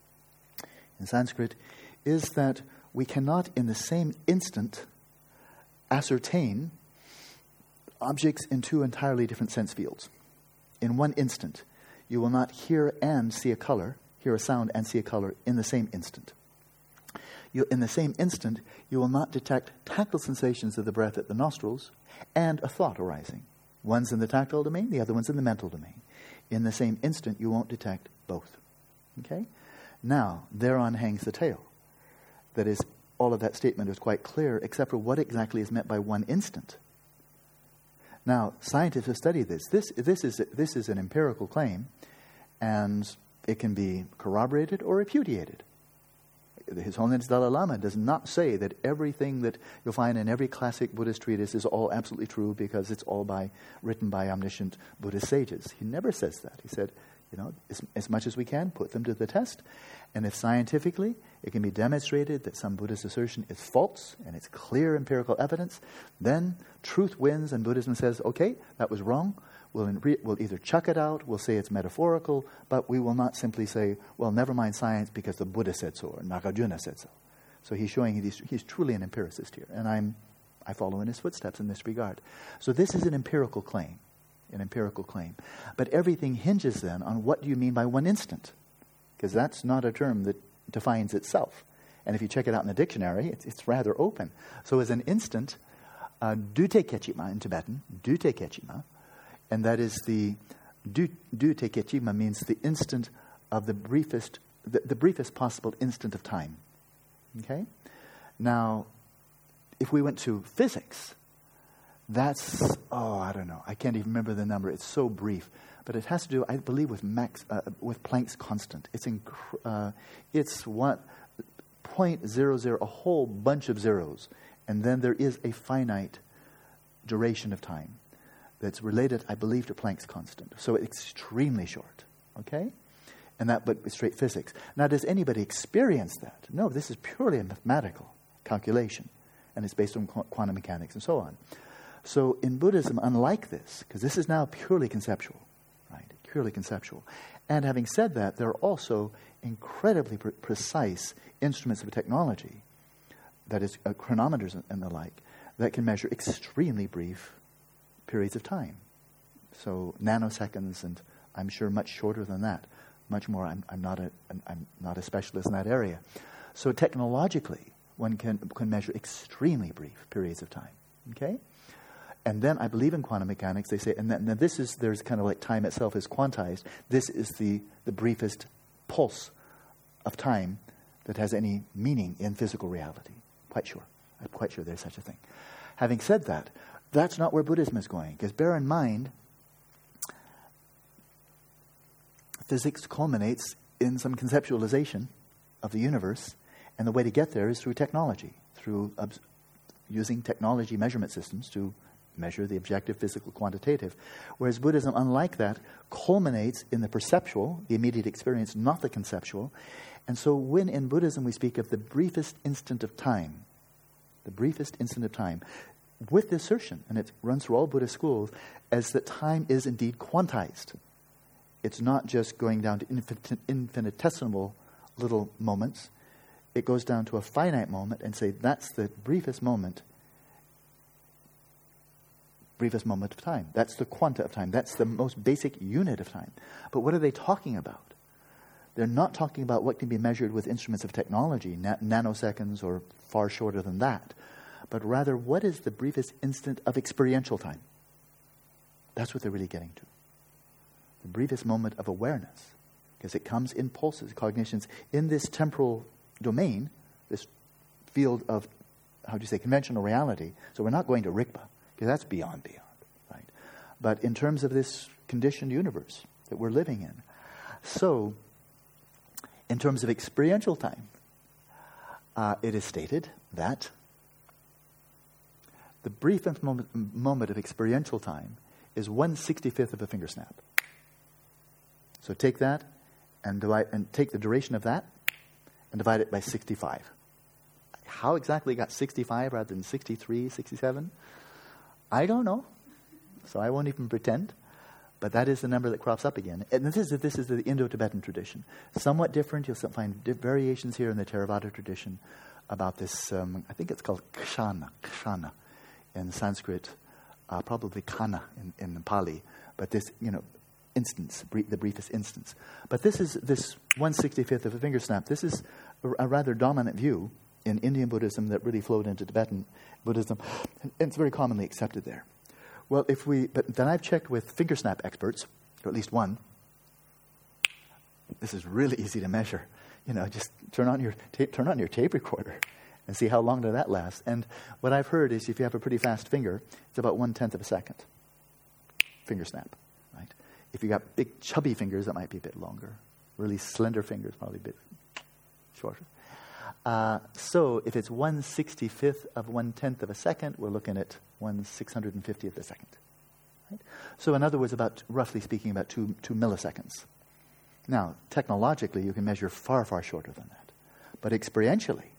in Sanskrit, is that we cannot in the same instant ascertain objects in two entirely different sense fields. In one instant, you will not hear and see a color, hear a sound and see a color in the same instant. You, in the same instant, you will not detect tactile sensations of the breath at the nostrils and a thought arising. One's in the tactile domain, the other one's in the mental domain. In the same instant, you won't detect both. Okay? Now, thereon hangs the tale. That is, all of that statement is quite clear, except for what exactly is meant by one instant. Now, scientists have studied this. This, this, is, this is an empirical claim, and it can be corroborated or repudiated. His Holiness Dalai Lama does not say that everything that you'll find in every classic Buddhist treatise is all absolutely true because it's all by written by omniscient Buddhist sages. He never says that. He said, you know, as, as much as we can, put them to the test. And if scientifically it can be demonstrated that some Buddhist assertion is false and it's clear empirical evidence, then truth wins and Buddhism says, okay, that was wrong. We'll, in, we'll either chuck it out, we'll say it's metaphorical, but we will not simply say, well, never mind science because the Buddha said so or Nagarjuna said so. So he's showing he's, he's truly an empiricist here, and I'm, I follow in his footsteps in this regard. So this is an empirical claim, an empirical claim. But everything hinges then on what do you mean by one instant, because that's not a term that defines itself. And if you check it out in the dictionary, it's, it's rather open. So as an instant, uh, dute kechima in Tibetan, dute kechima, and that is the du du te kechima means the instant of the briefest, the, the briefest possible instant of time. Okay? Now, if we went to physics, that's, oh, I don't know. I can't even remember the number. It's so brief. But it has to do, I believe, with Max, uh, with Planck's constant. It's inc- uh, it's one point zero zero, a whole bunch of zeros. And then there is a finite duration of time that's related, I believe, to Planck's constant. So it's extremely short, okay? And that, but it's straight physics. Now, does anybody experience that? No, this is purely a mathematical calculation, and it's based on qu- quantum mechanics and so on. So in Buddhism, unlike this, because this is now purely conceptual, right? Purely conceptual. And having said that, there are also incredibly pre- precise instruments of technology, that is, uh, chronometers and, and the like, that can measure extremely brief periods of time. So nanoseconds, and I'm sure much shorter than that. Much more. I'm, I'm not a I'm not a specialist in that area. So technologically, one can can measure extremely brief periods of time. Okay, and then I believe in quantum mechanics. They say, and then, and then this is there's kind of like time itself is quantized. This is the the briefest pulse of time that has any meaning in physical reality. Quite sure. I'm quite sure there's such a thing. Having said that, that's not where Buddhism is going. Because bear in mind, physics culminates in some conceptualization of the universe, and the way to get there is through technology, through ob- using technology measurement systems to measure the objective, physical, quantitative. Whereas Buddhism, unlike that, culminates in the perceptual, the immediate experience, not the conceptual. And so when in Buddhism we speak of the briefest instant of time, the briefest instant of time, with the assertion, and it runs through all Buddhist schools, as that time is indeed quantized. It's not just going down to infin- infinitesimal little moments. It goes down to a finite moment and say that's the briefest moment, briefest moment of time. That's the quanta of time. That's the most basic unit of time. But what are they talking about? They're not talking about what can be measured with instruments of technology, na- nanoseconds or far shorter than that, but rather what is the briefest instant of experiential time? That's what they're really getting to. The briefest moment of awareness, because it comes in pulses, cognitions, in this temporal domain, this field of, how do you say, conventional reality. So we're not going to Rigpa, because that's beyond beyond, right? But in terms of this conditioned universe that we're living in. So, in terms of experiential time, uh, it is stated that the briefest moment, moment of experiential time is one sixty-fifth of a finger snap. So take that and divide, and take the duration of that and divide it by sixty-five. How exactly it got sixty-five rather than sixty-three, sixty-seven? I don't know. So I won't even pretend. But that is the number that crops up again. And this is, this is the Indo-Tibetan tradition. Somewhat different. You'll find variations here in the Theravada tradition about this, um, I think it's called kshana, kshana in Sanskrit, uh, probably kana in, in Pali. But this, you know, instance, brief, the briefest instance. But this is this one sixty-fifth of a finger snap. This is a, a rather dominant view in Indian Buddhism that really flowed into Tibetan Buddhism. And it's very commonly accepted there. Well, if we, but then I've checked with finger snap experts, or at least one. This is really easy to measure. You know, just turn on your ta- turn on your tape recorder and see how long does that last. And what I've heard is if you have a pretty fast finger, it's about one tenth of a second. Finger snap, right? If you got big chubby fingers, that might be a bit longer. Really slender fingers, probably a bit shorter. Uh, so if it's one sixty-fifth of one tenth of a second, we're looking at one six hundred fiftieth of a second. Right? So in other words, about roughly speaking, about two two milliseconds. Now, technologically, you can measure far, far shorter than that. But experientially,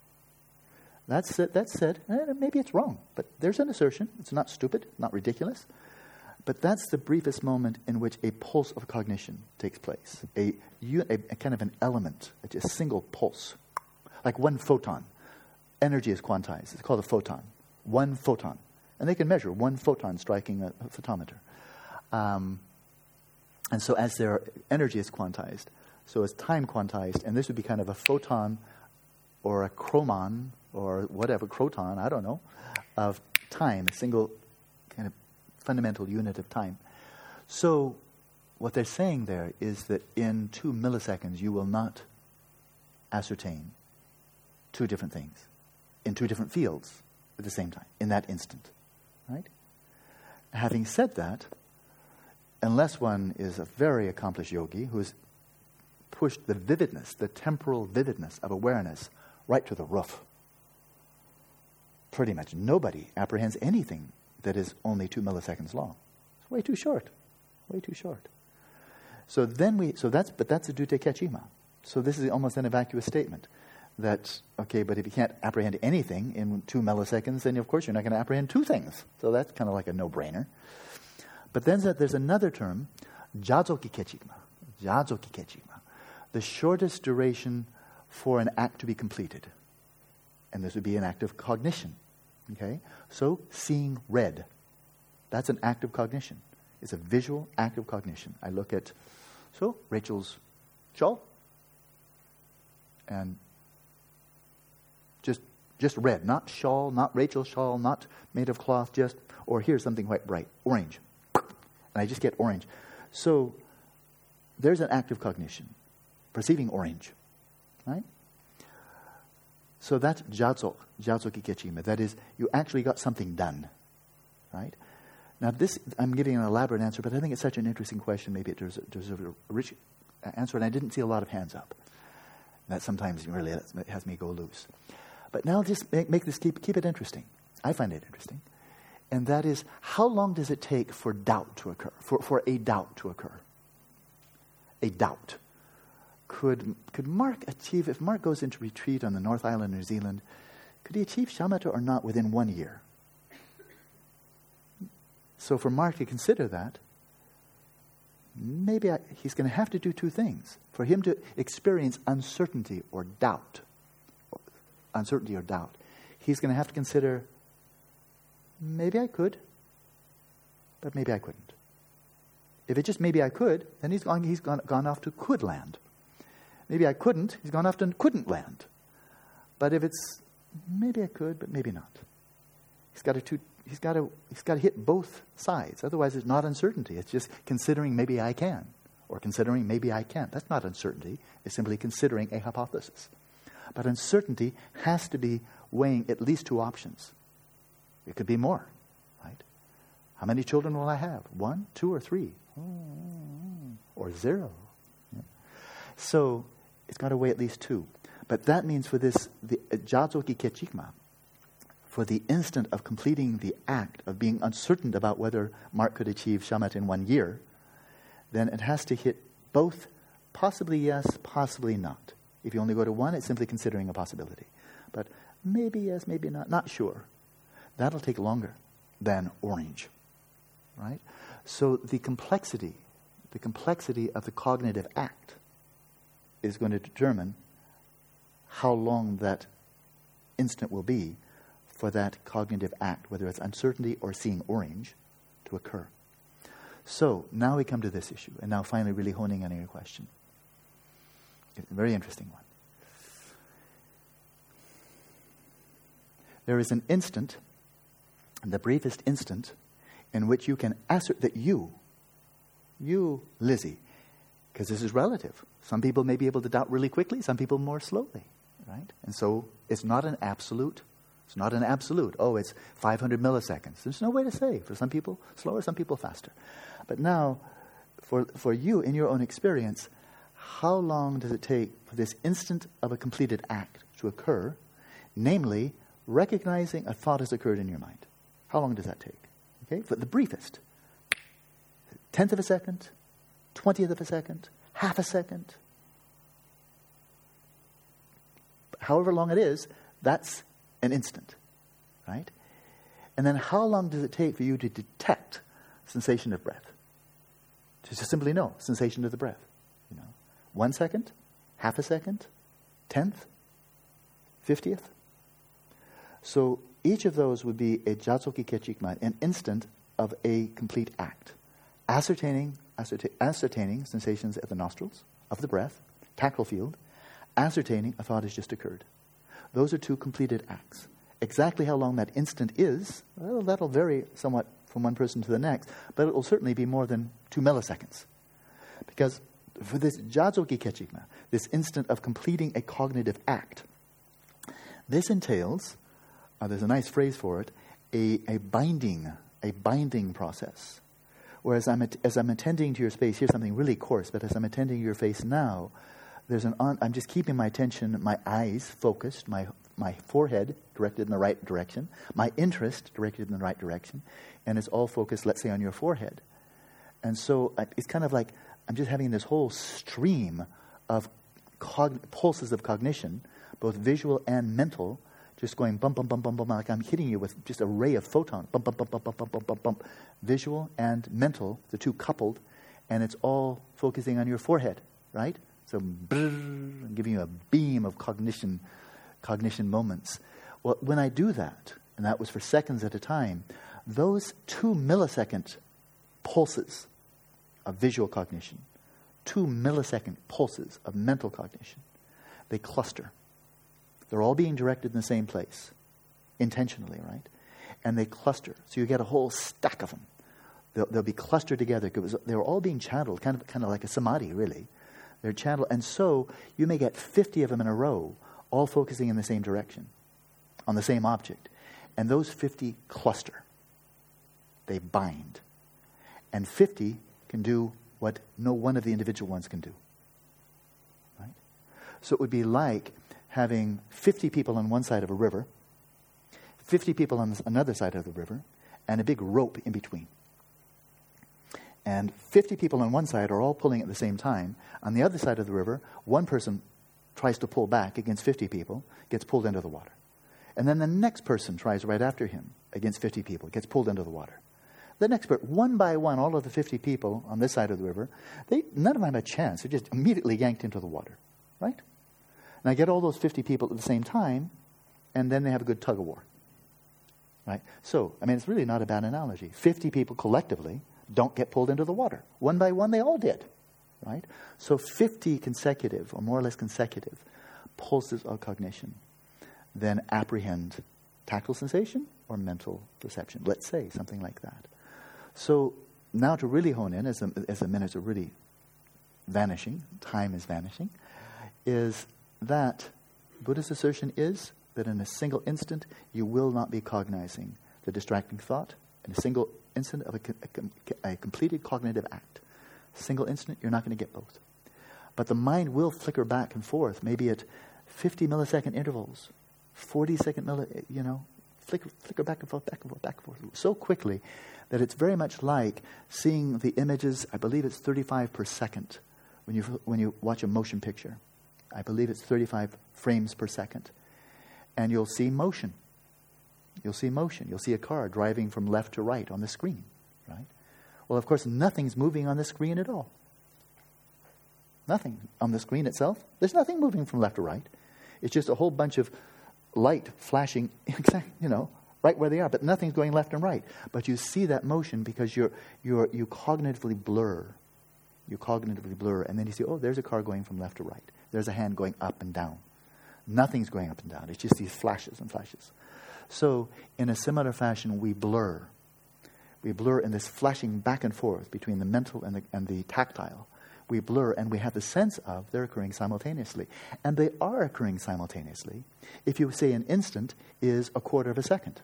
that's it, that's said, eh, maybe it's wrong, but there's an assertion. It's not stupid, not ridiculous. But that's the briefest moment in which a pulse of cognition takes place. A, a, a kind of an element, a single pulse. Like one photon. Energy is quantized. It's called a photon. One photon. And they can measure one photon striking a, a photometer. Um, and so as their energy is quantized, so is time quantized, and this would be kind of a photon or a chromon or whatever, croton, I don't know, of time, a single kind of fundamental unit of time. So what they're saying there is that in two milliseconds you will not ascertain two different things in two different fields at the same time, in that instant. Right? Having said that, unless one is a very accomplished yogi who's pushed the vividness, the temporal vividness of awareness right to the roof, pretty much nobody apprehends anything that is only two milliseconds long. It's way too short. Way too short. So then we, so that's, but that's a dute kechima. So this is almost an vacuous statement. That, okay, but if you can't apprehend anything in two milliseconds, then of course you're not going to apprehend two things. So that's kind of like a no-brainer. But then there's another term, jazoki kechima. Jazoki kechima. The shortest duration for an act to be completed. And this would be an act of cognition. Okay? So, seeing red. That's an act of cognition. It's a visual act of cognition. I look at, so, Rachel's shawl. And Just just red, not shawl, not Rachel's shawl, not made of cloth, just, or here's something quite bright, orange. And I just get orange. So there's an act of cognition, perceiving orange, right? So that's jatso, jatsoki kechima. That is, you actually got something done, right? Now this, I'm giving an elaborate answer, but I think it's such an interesting question, maybe it deserves a, deserves a rich answer, and I didn't see a lot of hands up. That sometimes really has me go loose. But now just make, make this, keep, keep it interesting. I find it interesting. And that is, how long does it take for doubt to occur, for, for a doubt to occur? A doubt. Could, could Mark achieve, if Mark goes into retreat on the North Island of New Zealand, could he achieve shamatha or not within one year? So for Mark to consider that, maybe I, he's going to have to do two things. For him to experience uncertainty or doubt, uncertainty or doubt, he's going to have to consider, maybe I could, but maybe I couldn't. If it's just maybe I could, then he's gone, he's gone, gone off to could land. Maybe I couldn't, he's gone off to couldn't land. But if it's maybe I could, but maybe not, he's got to two, he's got to he's got to hit both sides. Otherwise, it's not uncertainty. It's just considering maybe I can, or considering maybe I can't. That's not uncertainty. It's simply considering a hypothesis. But uncertainty has to be weighing at least two options. It could be more, right? How many children will I have? One, two, or three? Or zero? Yeah. So it's got to weigh at least two. But that means for this, the Jazoki Kechikma, for the instant of completing the act of being uncertain about whether Mark could achieve shamatha in one year, then it has to hit both, possibly yes, possibly not. If you only go to one, it's simply considering a possibility. But maybe yes, maybe not, not sure. That'll take longer than orange, right? So the complexity, the complexity of the cognitive act is going to determine how long that instant will be for that cognitive act, whether it's uncertainty or seeing orange, to occur. So now we come to this issue, and now finally really honing in on your question. It's a very interesting one. There is an instant, the briefest instant, in which you can assert that you, you, Lizzie, because this is relative. Some people may be able to doubt really quickly, some people more slowly, right? And so it's not an absolute. It's not an absolute. Oh, it's five hundred milliseconds. There's no way to say. For some people, slower, some people faster. But now, for for you, in your own experience, how long does it take for this instant of a completed act to occur, namely, recognizing a thought has occurred in your mind? How long does that take? Okay, for the briefest. Tenth of a second, twentieth of a second, half a second. However long it is, that's an instant, right? And then how long does it take for you to detect sensation of breath? To just simply know, sensation of the breath. You know, one second, half a second, tenth, fiftieth. So each of those would be a Jazoki Kechikma, an instant of a complete act. Ascertaining, ascertain, ascertaining sensations at the nostrils, of the breath, tactile field, ascertaining a thought has just occurred. Those are two completed acts. Exactly how long that instant is, well, that'll vary somewhat from one person to the next, but it will certainly be more than two milliseconds. Because for this Jazoki Kechikma, this instant of completing a cognitive act, this entails, uh, there's a nice phrase for it, a, a binding, a binding process. Whereas I'm at, as I'm attending to your space, here's something really coarse, but as I'm attending to your face now, there's an on, I'm just keeping my attention, my eyes focused, my my forehead directed in the right direction, my interest directed in the right direction, and it's all focused, let's say, on your forehead. And so uh, it's kind of like I'm just having this whole stream of cog- pulses of cognition, both visual and mental, just going bump, bump, bump, bump, bump, like I'm hitting you with just a ray of photons, bump, bump, bump, bump, bump, bump, bump, bump, bump. Visual and mental, the two coupled, and it's all focusing on your forehead, right? So, brrr, I'm giving you a beam of cognition, cognition moments. Well, when I do that, and that was for seconds at a time, those two millisecond pulses of visual cognition, two millisecond pulses of mental cognition, they cluster. They're all being directed in the same place, intentionally, right? And they cluster. So you get a whole stack of them. They'll, they'll be clustered together because they're all being channeled, kind of, kind of like a samadhi, really. They're channeled, and so you may get fifty of them in a row, all focusing in the same direction, on the same object. And those fifty cluster. They bind. And fifty can do what no one of the individual ones can do. Right? So it would be like having fifty people on one side of a river, fifty people on another side of the river, and a big rope in between. And fifty people on one side are all pulling at the same time. On the other side of the river, one person tries to pull back against fifty people, gets pulled into the water. And then the next person tries right after him against fifty people, gets pulled into the water. the expert, one by one, all of the fifty people on this side of the river, they none of them have a chance. They're just immediately yanked into the water, right? And I get all those fifty people at the same time, and then they have a good tug of war, right? So, I mean, it's really not a bad analogy. fifty people collectively don't get pulled into the water. One by one, they all did, right? So fifty consecutive, or more or less consecutive, pulses of cognition then apprehend tactile sensation or mental perception. Let's say something like that. So now to really hone in, as the, as the minutes are really vanishing, time is vanishing, is that Buddha's assertion is that in a single instant you will not be cognizing the distracting thought in a single instant of a, a, a completed cognitive act. Single instant, you're not going to get both. But the mind will flicker back and forth, maybe at fifty millisecond intervals, forty second, milli, you know, flicker, flicker back and forth, back and forth, back and forth, so quickly that it's very much like seeing the images. I believe it's thirty-five per second when you when you watch a motion picture. I believe it's thirty-five frames per second, and you'll see motion. You'll see motion. You'll see a car driving from left to right on the screen, right? Well, of course, nothing's moving on the screen at all. Nothing on the screen itself. There's nothing moving from left to right. It's just a whole bunch of light flashing, you know, right where they are. But nothing's going left and right. But you see that motion because you're you're you cognitively blur. You cognitively blur, and then you see, oh, there's a car going from left to right. There's a hand going up and down. Nothing's going up and down. It's just these flashes and flashes. So, in a similar fashion, we blur. We blur in this flashing back and forth between the mental and the, and the tactile. We blur, and we have the sense of they're occurring simultaneously. And they are occurring simultaneously if you say an instant is a quarter of a second.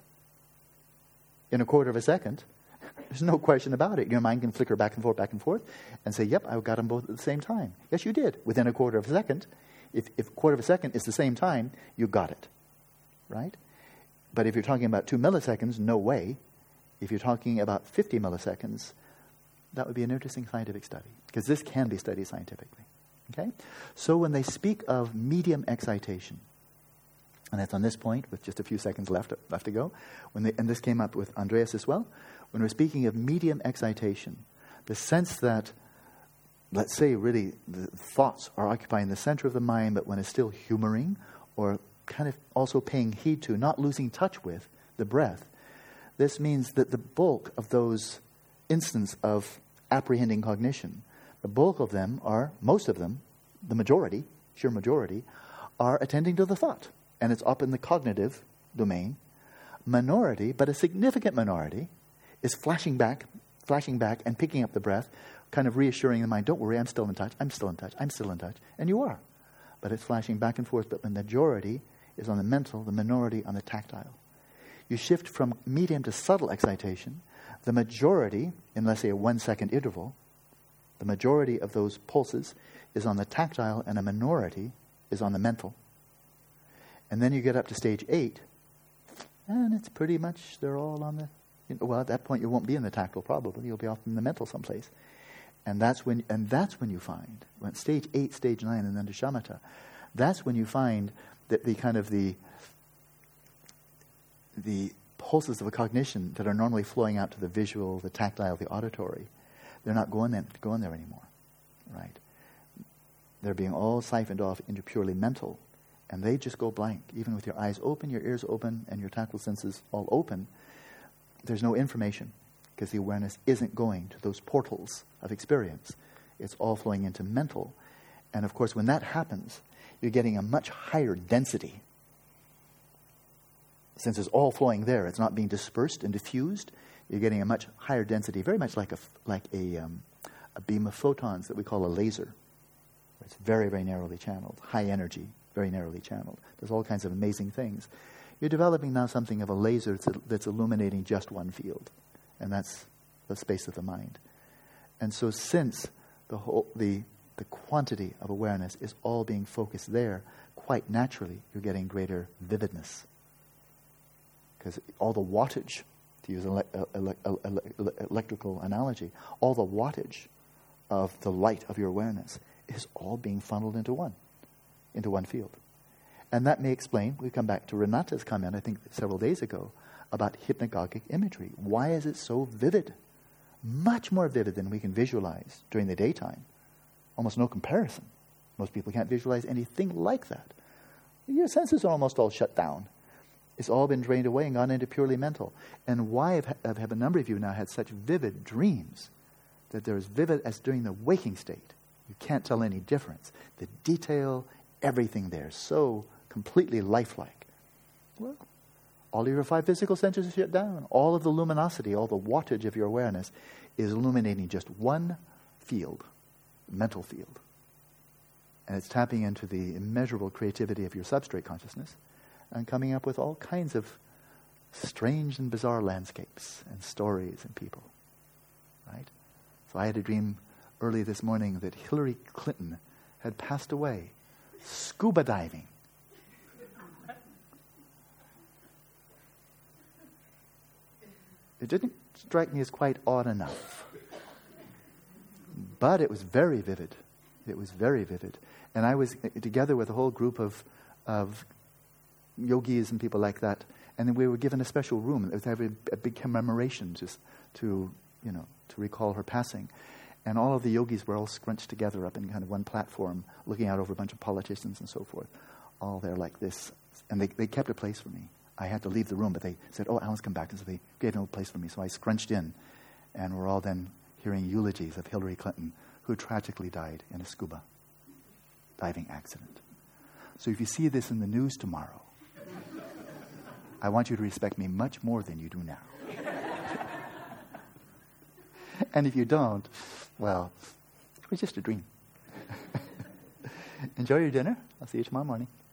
In a quarter of a second, there's no question about it. Your mind can flicker back and forth, back and forth, and say, yep, I got them both at the same time. Yes, you did. Within a quarter of a second. If, if a quarter of a second is the same time, you got it. Right? But if you're talking about two milliseconds, no way. If you're talking about fifty milliseconds, that would be an interesting scientific study, because this can be studied scientifically. Okay? So when they speak of medium excitation, and that's on this point with just a few seconds left left to go, when they, and this came up with Andreas as well, when we're speaking of medium excitation, the sense that, let's say really the thoughts are occupying the center of the mind, but when it's still humoring or kind of also paying heed to, not losing touch with the breath, this means that the bulk of those instances of apprehending cognition, the bulk of them are, most of them, the majority, sheer majority, are attending to the thought. And it's up in the cognitive domain. Minority, but a significant minority, is flashing back, flashing back and picking up the breath, kind of reassuring the mind, don't worry, I'm still in touch, I'm still in touch, I'm still in touch. And you are. But it's flashing back and forth, but the majority is on the mental, the minority on the tactile. You shift from medium to subtle excitation, the majority, in let's say a one-second interval, the majority of those pulses is on the tactile and a minority is on the mental. And then you get up to stage eight, and it's pretty much, they're all on the, you know, well, at that point you won't be in the tactile probably, you'll be off in the mental someplace. And that's when and that's when you find, when stage eight, stage nine, and then to shamatha, that's when you find that the kind of the the pulses of a cognition that are normally flowing out to the visual, the tactile, the auditory, they're not going there, going there anymore, right? They're being all siphoned off into purely mental, and they just go blank. Even with your eyes open, your ears open, and your tactile senses all open, there's no information, because the awareness isn't going to those portals of experience. It's all flowing into mental. And of course, when that happens, you're getting a much higher density. Since it's all flowing there, it's not being dispersed and diffused, you're getting a much higher density, very much like a, like a, um, a beam of photons that we call a laser. It's very, very narrowly channeled, high energy, very narrowly channeled. There's all kinds of amazing things. You're developing now something of a laser that's, that's illuminating just one field, and that's the space of the mind. And so since the whole, the, the quantity of awareness is all being focused there, quite naturally you're getting greater vividness. Because all the wattage, to use an ele- ele- ele- ele- electrical analogy, all the wattage of the light of your awareness is all being funneled into one, into one field. And that may explain, we come back to Renata's comment, I think several days ago, about hypnagogic imagery. Why is it so vivid much more vivid than we can visualize during the daytime. Almost no comparison. Most people can't visualize anything like that. Your senses are almost all shut down. It's all been drained away and gone into purely mental. And why have, have, have a number of you now had such vivid dreams that they're as vivid as during the waking state? You can't tell any difference. The detail, everything there, so completely lifelike. Well, all of your five physical senses are shut down. All of the luminosity, all the wattage of your awareness is illuminating just one field, mental field. And it's tapping into the immeasurable creativity of your substrate consciousness and coming up with all kinds of strange and bizarre landscapes and stories and people. Right? So I had a dream early this morning that Hillary Clinton had passed away scuba diving. It didn't strike me as quite odd enough. But it was very vivid. It was very vivid. And I was together with a whole group of of yogis and people like that. And then we were given a special room. It was having a big commemoration just to, you know, to recall her passing. And all of the yogis were all scrunched together up in kind of one platform, looking out over a bunch of politicians and so forth, all there like this. And they, they kept a place for me. I had to leave the room, but they said, oh, Alan's come back. And so they gave no place for me. So I scrunched in. And we're all then hearing eulogies of Hillary Clinton, who tragically died in a scuba diving accident. So if you see this in the news tomorrow, I want you to respect me much more than you do now. And if you don't, well, it was just a dream. Enjoy your dinner. I'll see you tomorrow morning.